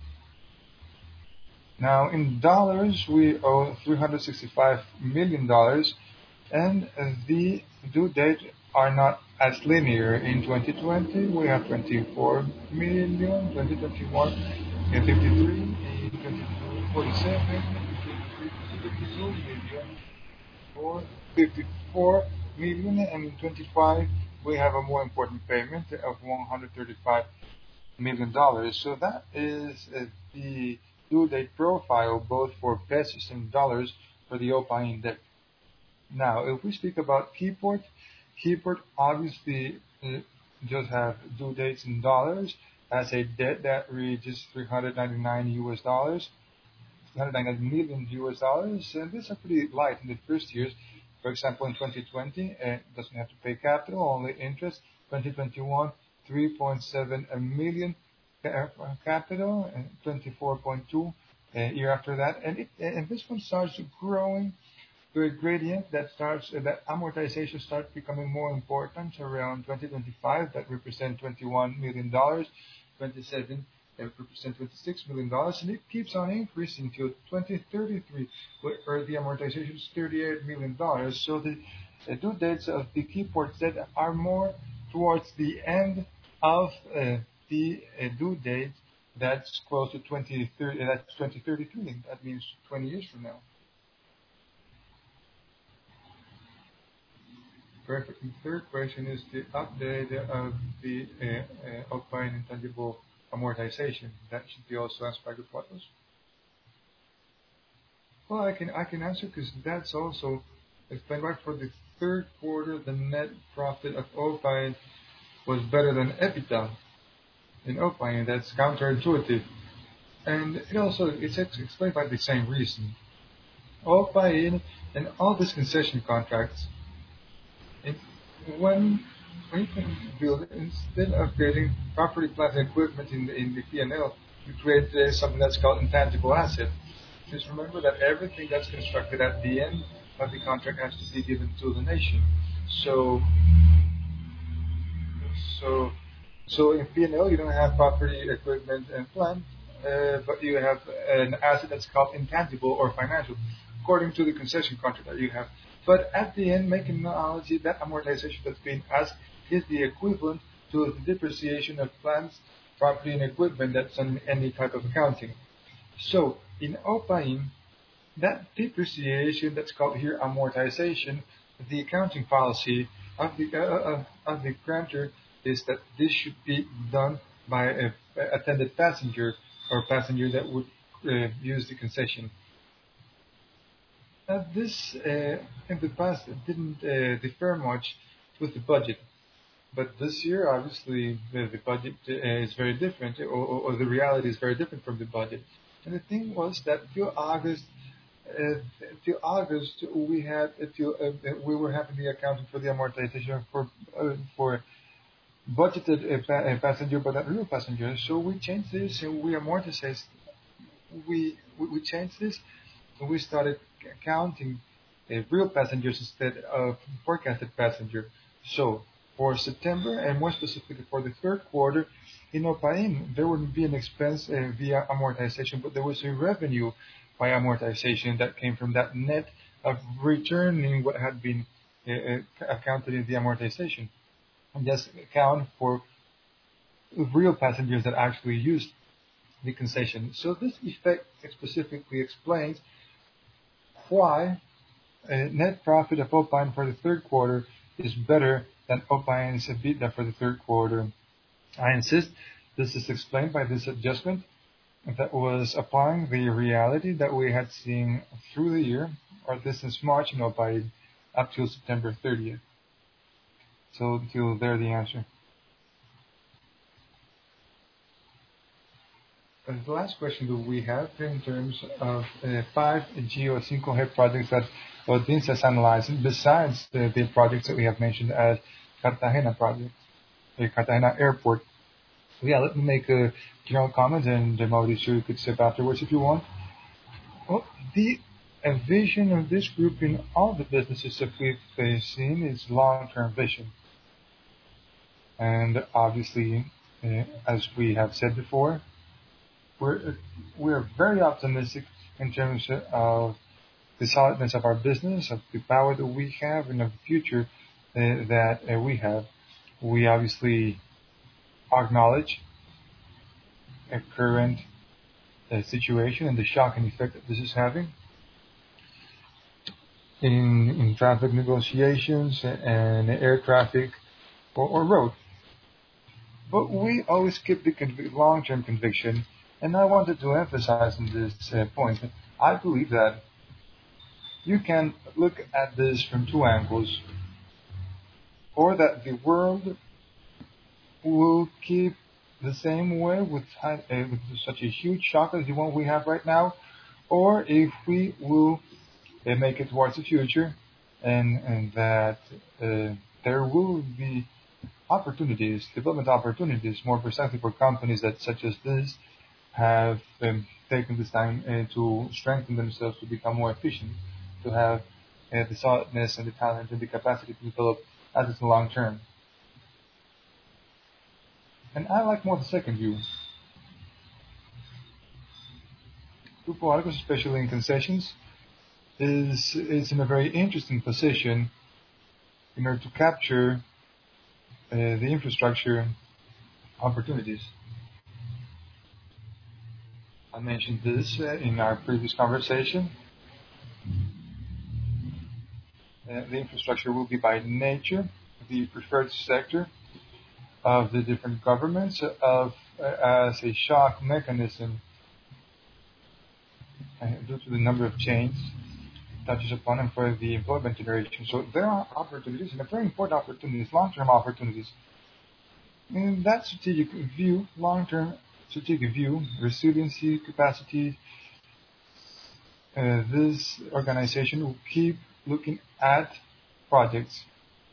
S2: Now in dollars, we owe three hundred sixty-five million dollars, and the due date are not as linear. In twenty twenty, we have twenty-four million, twenty twenty-one, and fifty-three, in twenty-two, forty-seven, fifty-two million, or fifty-four million, and in twenty-five, we have a more important payment of one hundred thirty-five million dollars. So that is uh, the due date profile, both for pesos and dollars, for the Opain debt. Now, if we speak about Keyport, Keyport obviously uh, just have due dates in dollars, as a debt that reaches three hundred ninety-nine U S dollars, three hundred ninety-nine million U S dollars, and these are pretty light in the first years. For example, in twenty twenty, uh, it doesn't have to pay capital, only interest. twenty twenty-one, three point seven million capital, and twenty-four point two uh, year after that, and it, and this one starts growing to a gradient that starts uh, that amortization starts becoming more important around twenty twenty-five. That represent twenty-one million dollars, twenty-seven uh, represent twenty-six million dollars, and it keeps on increasing till twenty thirty-three, where the amortization is thirty-eight million dollars. So the uh, due dates of the Keyport debt are more towards the end of uh, the uh, due date that's close to twenty thirty. That's twenty thirty-three. That means twenty years from now. Perfect. The third question is the update of the uh, uh, Opain intangible amortization. That should be also asked by Gutierrez. Well, I can I can answer because that's also explained right. For the third quarter, the net profit of Opain was better than EBITDA in Opain. That's counterintuitive, and it also it's explained by the same reason. Opain and all these concession contracts. It, when when you can build, instead of creating property, plant, and equipment in the, in the P and L, you create uh, something that's called intangible asset. Just remember that everything that's constructed at the end of the contract has to be given to the nation. So, so, so in P and L you don't have property, equipment, and plant, uh, but you have an asset that's called intangible or financial, according to the concession contract that you have. But at the end, make analogy that amortization that's being asked is the equivalent to the depreciation of plants, property, and equipment that's on any type of accounting. So in Opain, that depreciation that's called here amortization, the accounting policy of the uh, of the grantor is that this should be done by a attended passenger or passenger that would uh, use the concession. Uh, this, uh, in the past, didn't uh, differ much with the budget. But this year, obviously, the, the budget uh, is very different, or, or the reality is very different from the budget. And the thing was that till August, uh, till August, we had uh, till, uh, we were having the accounting for the amortization for uh, for budgeted uh, pa- uh, passenger, but not real passengers. So we changed this, and we amortized. We we, we changed this. We started counting uh, real passengers instead of forecasted passenger. So for September, and more specifically for the third quarter, in Opain, there wouldn't be an expense uh, via amortization, but there was a revenue by amortization that came from that net of returning what had been uh, uh, accounted in the amortization. and just account for real passengers that actually used the concession. So this effect specifically explains why uh, net profit of Opine for the third quarter is better than Opine's EBITDA for the third quarter. I insist this is explained by this adjustment that was applying the reality that we had seen through the year, or this is March in Opine, up till September thirtieth. So until there, the answer. Uh, The last question that we have in terms of uh, five Geo cinco head projects that Odinsa has analyzed, besides the, the projects that we have mentioned as Cartagena project, the Cartagena Airport. So yeah, let me make a general comment, and uh, Mauricio, you could step afterwards if you want. Well, the uh, vision of this group in all the businesses that we've uh, seen is long-term vision. And obviously, uh, as we have said before, we're, we're very optimistic in terms of the solidness of our business, of the power that we have, and of the future uh, that uh, we have. We obviously acknowledge a current uh, situation and the shocking effect that this is having in, in traffic negotiations and air traffic or, or road. But we always keep the conv- long-term conviction, and I wanted to emphasize in this uh, point. I believe that you can look at this from two angles, or that the world will keep the same way with, uh, with such a huge shock as the one we have right now, or if we will uh, make it towards the future, and, and that uh, there will be opportunities, development opportunities, more precisely for companies that, such as this, have um, taken this time uh, to strengthen themselves to become more efficient, to have uh, the solidness and the talent and the capacity to develop as it's in the long term. And I like more the second view. Grupo Argos, especially in concessions, is is in a very interesting position in order to capture uh, the infrastructure opportunities. I mentioned this uh, in our previous conversation. Uh, the infrastructure will be by nature the preferred sector of the different governments of uh, as a shock mechanism uh, due to the number of chains touches upon them for the employment generation. So there are opportunities, and very important opportunities, long-term opportunities. In that strategic view, long-term strategic view, resiliency, capacity, uh, this organization will keep looking at projects,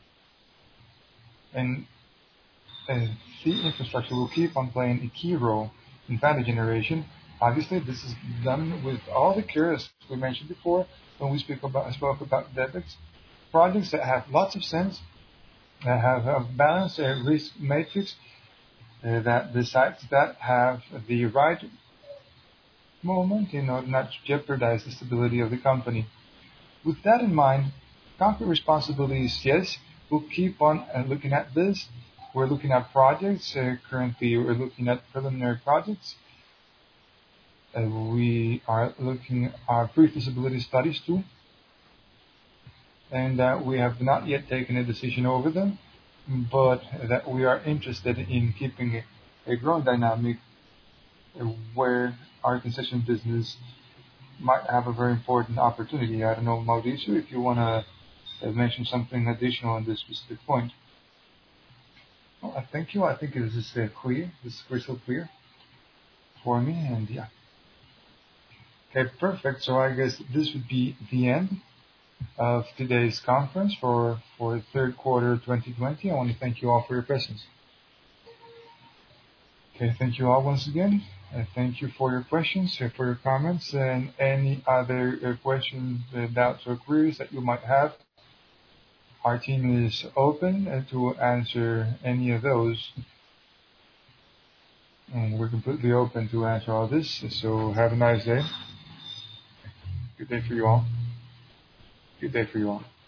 S2: and uh, the infrastructure will keep on playing a key role in value generation. Obviously, this is done with all the care, as we mentioned before, when we speak about, spoke about debits. Projects that have lots of sense, that have a balanced uh, risk matrix, uh, that besides that have the right moment in order not to jeopardize the stability of the company. With that in mind, concrete responsibilities, yes, we'll keep on uh, looking at this. We're looking at projects. Uh, currently, we're looking at preliminary projects. Uh, we are looking at pre-feasibility studies too, and uh, we have not yet taken a decision over them, but that we are interested in keeping a, a growing dynamic uh, where our concession business might have a very important opportunity. I don't know, Mauricio, if you want to uh, mention something additional on this specific point. Well, I thank you. I think it is uh, clear. This is crystal clear for me, and yeah. Okay, perfect. So I guess this would be the end of today's conference for, for third quarter twenty twenty. I want to thank you all for your presence. Okay, thank you all once again. Uh, thank you for your questions, uh, for your comments, and any other uh, questions, uh, doubts, or queries that you might have. Our team is open uh, to answer any of those. And we're completely open to answer all this. So have a nice day. Good day for you all. Good day for you all.